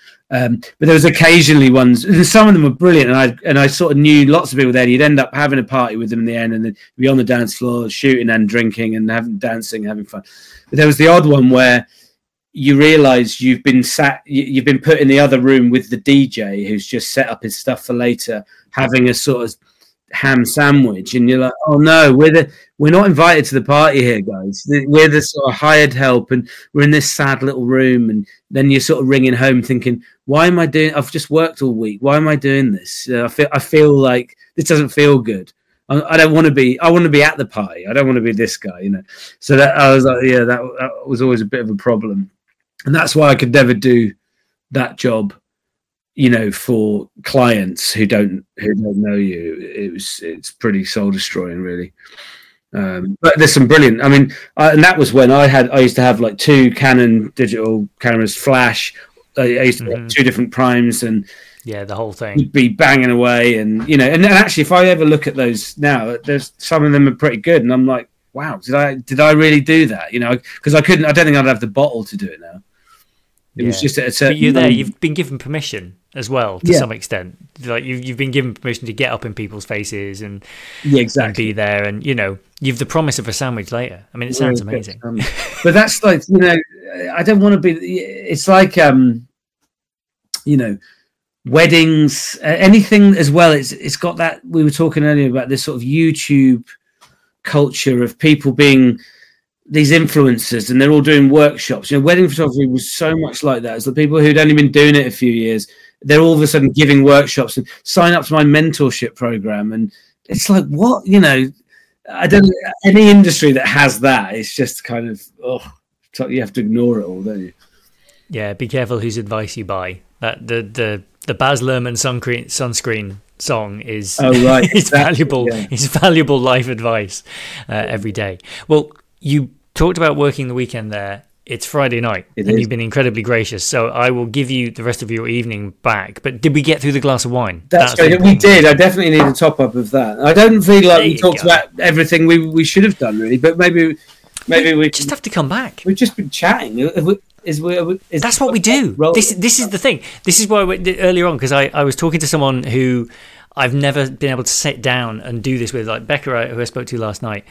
But there was occasionally ones, and some of them were brilliant, and I sort of knew lots of people there. You'd end up having a party with them in the end, and then be on the dance floor shooting and drinking and dancing, having fun. But there was the odd one where you realise you've been put in the other room with the DJ who's just set up his stuff for later, having a sort of ham sandwich, and you're like, oh no, we're not invited to the party here, guys. We're the sort of hired help, and we're in this sad little room. And then you're sort of ringing home thinking, why am I doing? I've just worked all week. Why am I doing this? I feel like this doesn't feel good. I don't want to be. I want to be at the party. I don't want to be this guy, you know. So that I was like, yeah, that was always a bit of a problem, and that's why I could never do that job, you know, for clients who don't know you. It's pretty soul destroying, really. But there's some brilliant. I mean, and that was when I used to have like 2 Canon digital cameras, flash. I used to have 2 different primes, and the whole thing. You'd be banging away, and you know. And actually, if I ever look at those now, there's some of them are pretty good, and I'm like, wow, did I really do that? You know, because I couldn't. I don't think I'd have the bottle to do it now. It was just at a certain. But you're there. You've been given permission as well to some extent. Like you've been given permission to get up in people's faces and and be there, and you know you've the promise of a sandwich later. I mean, it sounds amazing. But that's like, you know, I don't want to be. It's like you know, weddings, anything as well. It's got that. We were talking earlier about this sort of YouTube culture of people being these influencers, and they're all doing workshops. You know, wedding photography was so much like that. It's the people who'd only been doing it a few years, they're all of a sudden giving workshops and sign up to my mentorship program. And it's like, what, you know, I don't, any industry that has that, it's just kind of, you have to ignore it all, don't you? Yeah. Be careful whose advice you buy. That the Baz Luhrmann sunscreen song is, is valuable. Yeah. It's valuable life advice every day. Well, you talked about working the weekend there. It's Friday night, you've been incredibly gracious. So I will give you the rest of your evening back. But did we get through the glass of wine? That's great. We did. I definitely need a top up of that. I don't feel like we talked about everything we should have done, really. But maybe we just have to come back. We've just been chatting. That's what we do. This is the thing. This is why earlier on, because I was talking to someone who I've never been able to sit down and do this with, like Becca, who I spoke to last night.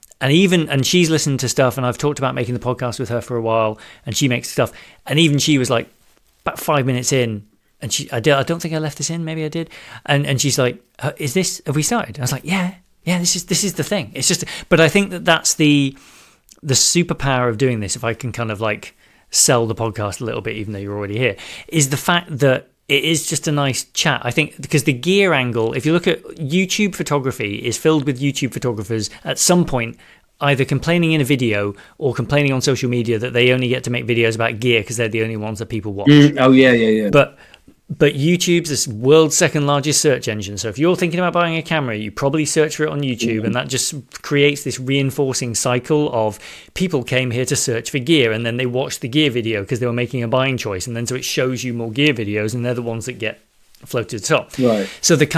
And she's listened to stuff, and I've talked about making the podcast with her for a while, and she makes stuff, and even she was like about 5 minutes in, and I don't think I left this in, maybe I did, and she's like, have we started? I was like, yeah, this is the thing. It's just, but I think that's the superpower of doing this, if I can kind of like sell the podcast a little bit, even though you're already here, is the fact that it is just a nice chat. I think because the gear angle, if you look at YouTube photography, is filled with YouTube photographers at some point either complaining in a video or complaining on social media that they only get to make videos about gear because they're the only ones that people watch. Yeah. But YouTube's the world's second largest search engine. So if you're thinking about buying a camera, you probably search for it on YouTube, and that just creates this reinforcing cycle of people came here to search for gear, and then they watched the gear video because they were making a buying choice, and then so it shows you more gear videos, and they're the ones that get floated to the top. Right. So the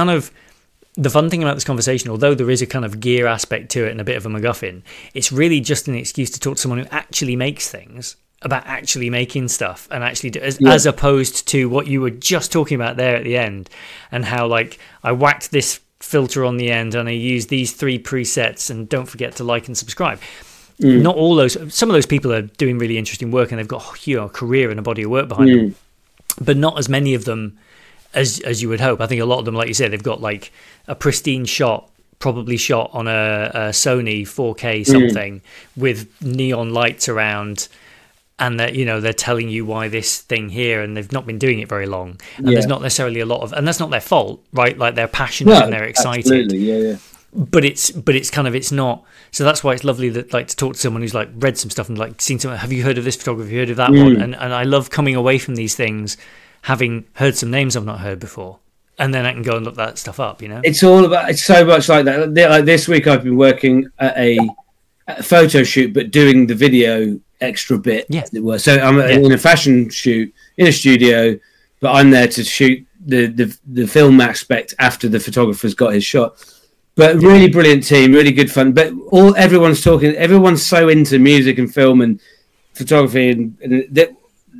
fun thing about this conversation, although there is a kind of gear aspect to it and a bit of a MacGuffin, it's really just an excuse to talk to someone who actually makes things, about actually making stuff and actually as opposed to what you were just talking about there at the end, and how like I whacked this filter on the end and I used these 3 presets, and don't forget to like and subscribe. Not all those, some of those people are doing really interesting work, and they've got a career and a body of work behind them, but not as many of them as you would hope. I think a lot of them, like you said, they've got like a pristine shot, probably shot on a Sony 4K something with neon lights around, and that, you know, they're telling you why this thing here, and they've not been doing it very long, and there's not necessarily a lot of, and that's not their fault, right? Like they're passionate and they're excited. Absolutely, But it's kind of, it's not. So that's why it's lovely that, like, to talk to someone who's like read some stuff and like seen some. Have you heard of this photographer? Have you heard of that one? And I love coming away from these things having heard some names I've not heard before, and then I can go and look that stuff up. You know, it's so much like that. Like this week, I've been working at a photo shoot, but doing the video extra bit, as it were. So I'm in a fashion shoot in a studio, but I'm there to shoot the film aspect after the photographer's got his shot. But really brilliant team, really good fun. But everyone's talking. Everyone's so into music and film and photography, and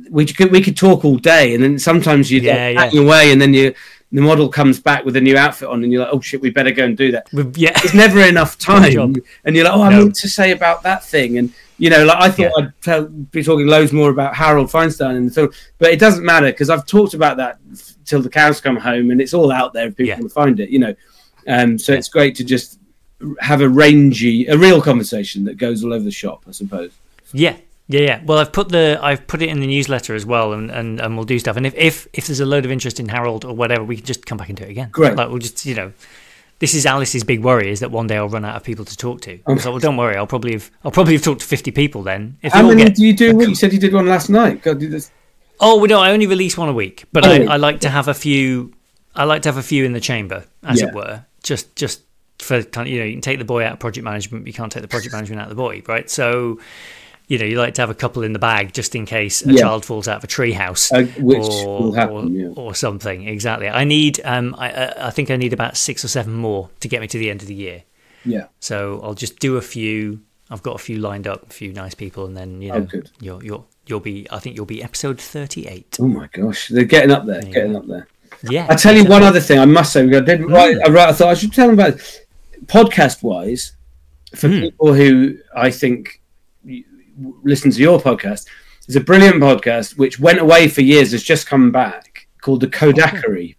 we could talk all day, and then sometimes you packing away, and then the model comes back with a new outfit on, and you're like, oh shit, we better go and do that. Yeah, there's never enough time, and you're like, oh, I meant to say about that thing, and like I thought I'd be talking loads more about Harold Feinstein in the film, but it doesn't matter because I've talked about that till the cows come home, and it's all out there if people want to find it, so it's great to just have a real conversation that goes all over the shop, I suppose. Yeah. Well, I've put it in the newsletter as well, and we'll do stuff. And if there's a load of interest in Harold or whatever, we can just come back and do it again. Great. Like we'll just this is Alice's big worry, is that one day I'll run out of people to talk to. So, well, don't worry, I'll probably have talked to 50 people then. How many do you do? You said you did one last night. Go do this. Oh no, I only release one a week, but I like to have a few. I like to have a few in the chamber, as it were, just for kind of, you can take the boy out of project management, but you can't take the project management out of the boy, right? So, you like to have a couple in the bag just in case a child falls out of a treehouse, which will happen, or something. Exactly. I need, I think I need about 6 or 7 more to get me to the end of the year. Yeah. So I'll just do a few. I've got a few lined up, a few nice people, and then good. You'll be. I think you'll be episode 38. Oh my gosh, they're getting up there. Yeah. I tell you one other thing. I must say, I thought I should tell them about podcast wise for people who I think listen to your podcast. There's a brilliant podcast which went away for years, has just come back, called The Kodakery,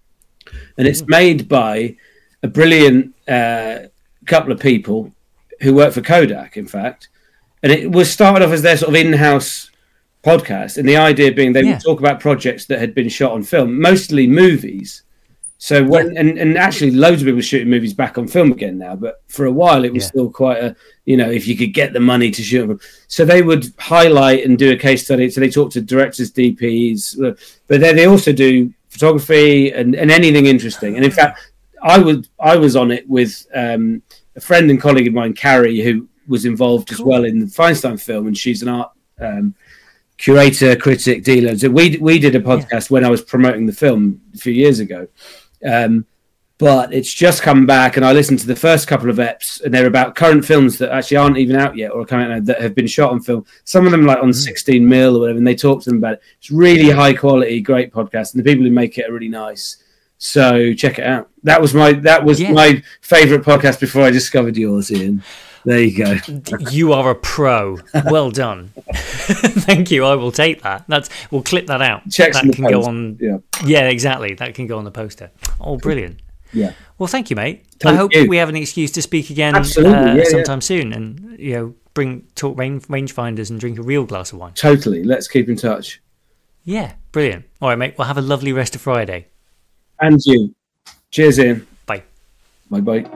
and it's made by a brilliant couple of people who work for Kodak, in fact, and it was started off as their sort of in-house podcast, and the idea being they would talk about projects that had been shot on film, mostly movies. So and actually loads of people are shooting movies back on film again now, but for a while it was still quite a, if you could get the money to shoot them. So they would highlight and do a case study. So they talk to directors, DPs, but then they also do photography and anything interesting. And in fact, I was on it with a friend and colleague of mine, Carrie, who was involved as well in the Feinstein film, and she's an art curator, critic, dealer. So we did a podcast when I was promoting the film a few years ago. But it's just come back, and I listened to the first couple of eps, and they're about current films that actually aren't even out yet or are coming out that have been shot on film. Some of them like on 16mm or whatever, and they talk to them about it. It's really high quality, great podcast, and the people who make it are really nice. So check it out. That was my favourite podcast before I discovered yours, Ian. There you go. You are a pro. Well done. Thank you. I will take that. We'll clip that out. Checks that can go on. Yeah, exactly. That can go on the poster. Oh, brilliant. Yeah. Well, thank you, mate. I hope we have an excuse to speak again sometime soon, and talk rangefinders and drink a real glass of wine. Totally. Let's keep in touch. Yeah, brilliant. All right, mate. Well, have a lovely rest of Friday. And you. Cheers, Ian. Bye. Bye.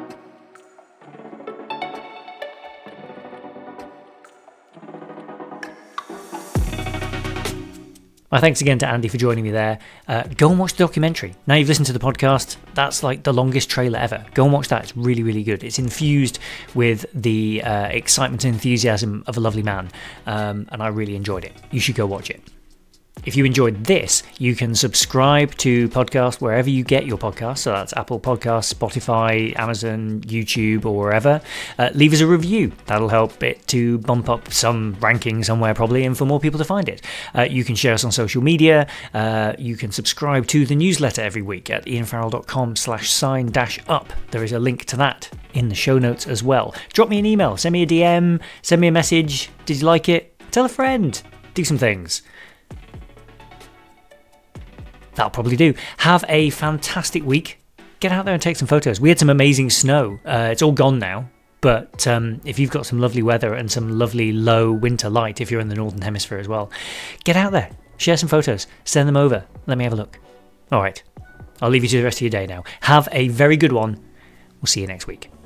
My thanks again to Andy for joining me there. Go and watch the documentary. Now you've listened to the podcast, that's like the longest trailer ever. Go and watch that. It's really, really good. It's infused with the excitement and enthusiasm of a lovely man, and I really enjoyed it. You should go watch it. If you enjoyed this, you can subscribe to podcast wherever you get your podcasts. So that's Apple Podcasts, Spotify, Amazon, YouTube, or wherever. Leave us a review. That'll help it to bump up some ranking somewhere probably, and for more people to find it. You can share us on social media. You can subscribe to the newsletter every week at ianfarrell.com/sign-up. There is a link to that in the show notes as well. Drop me an email, send me a DM, send me a message. Did you like it? Tell a friend. Do some things. That'll probably do. Have a fantastic week. Get out there and take some photos. We had some amazing snow. It's all gone now. But if you've got some lovely weather and some lovely low winter light, if you're in the Northern Hemisphere as well, get out there. Share some photos. Send them over. Let me have a look. All right. I'll leave you to the rest of your day now. Have a very good one. We'll see you next week.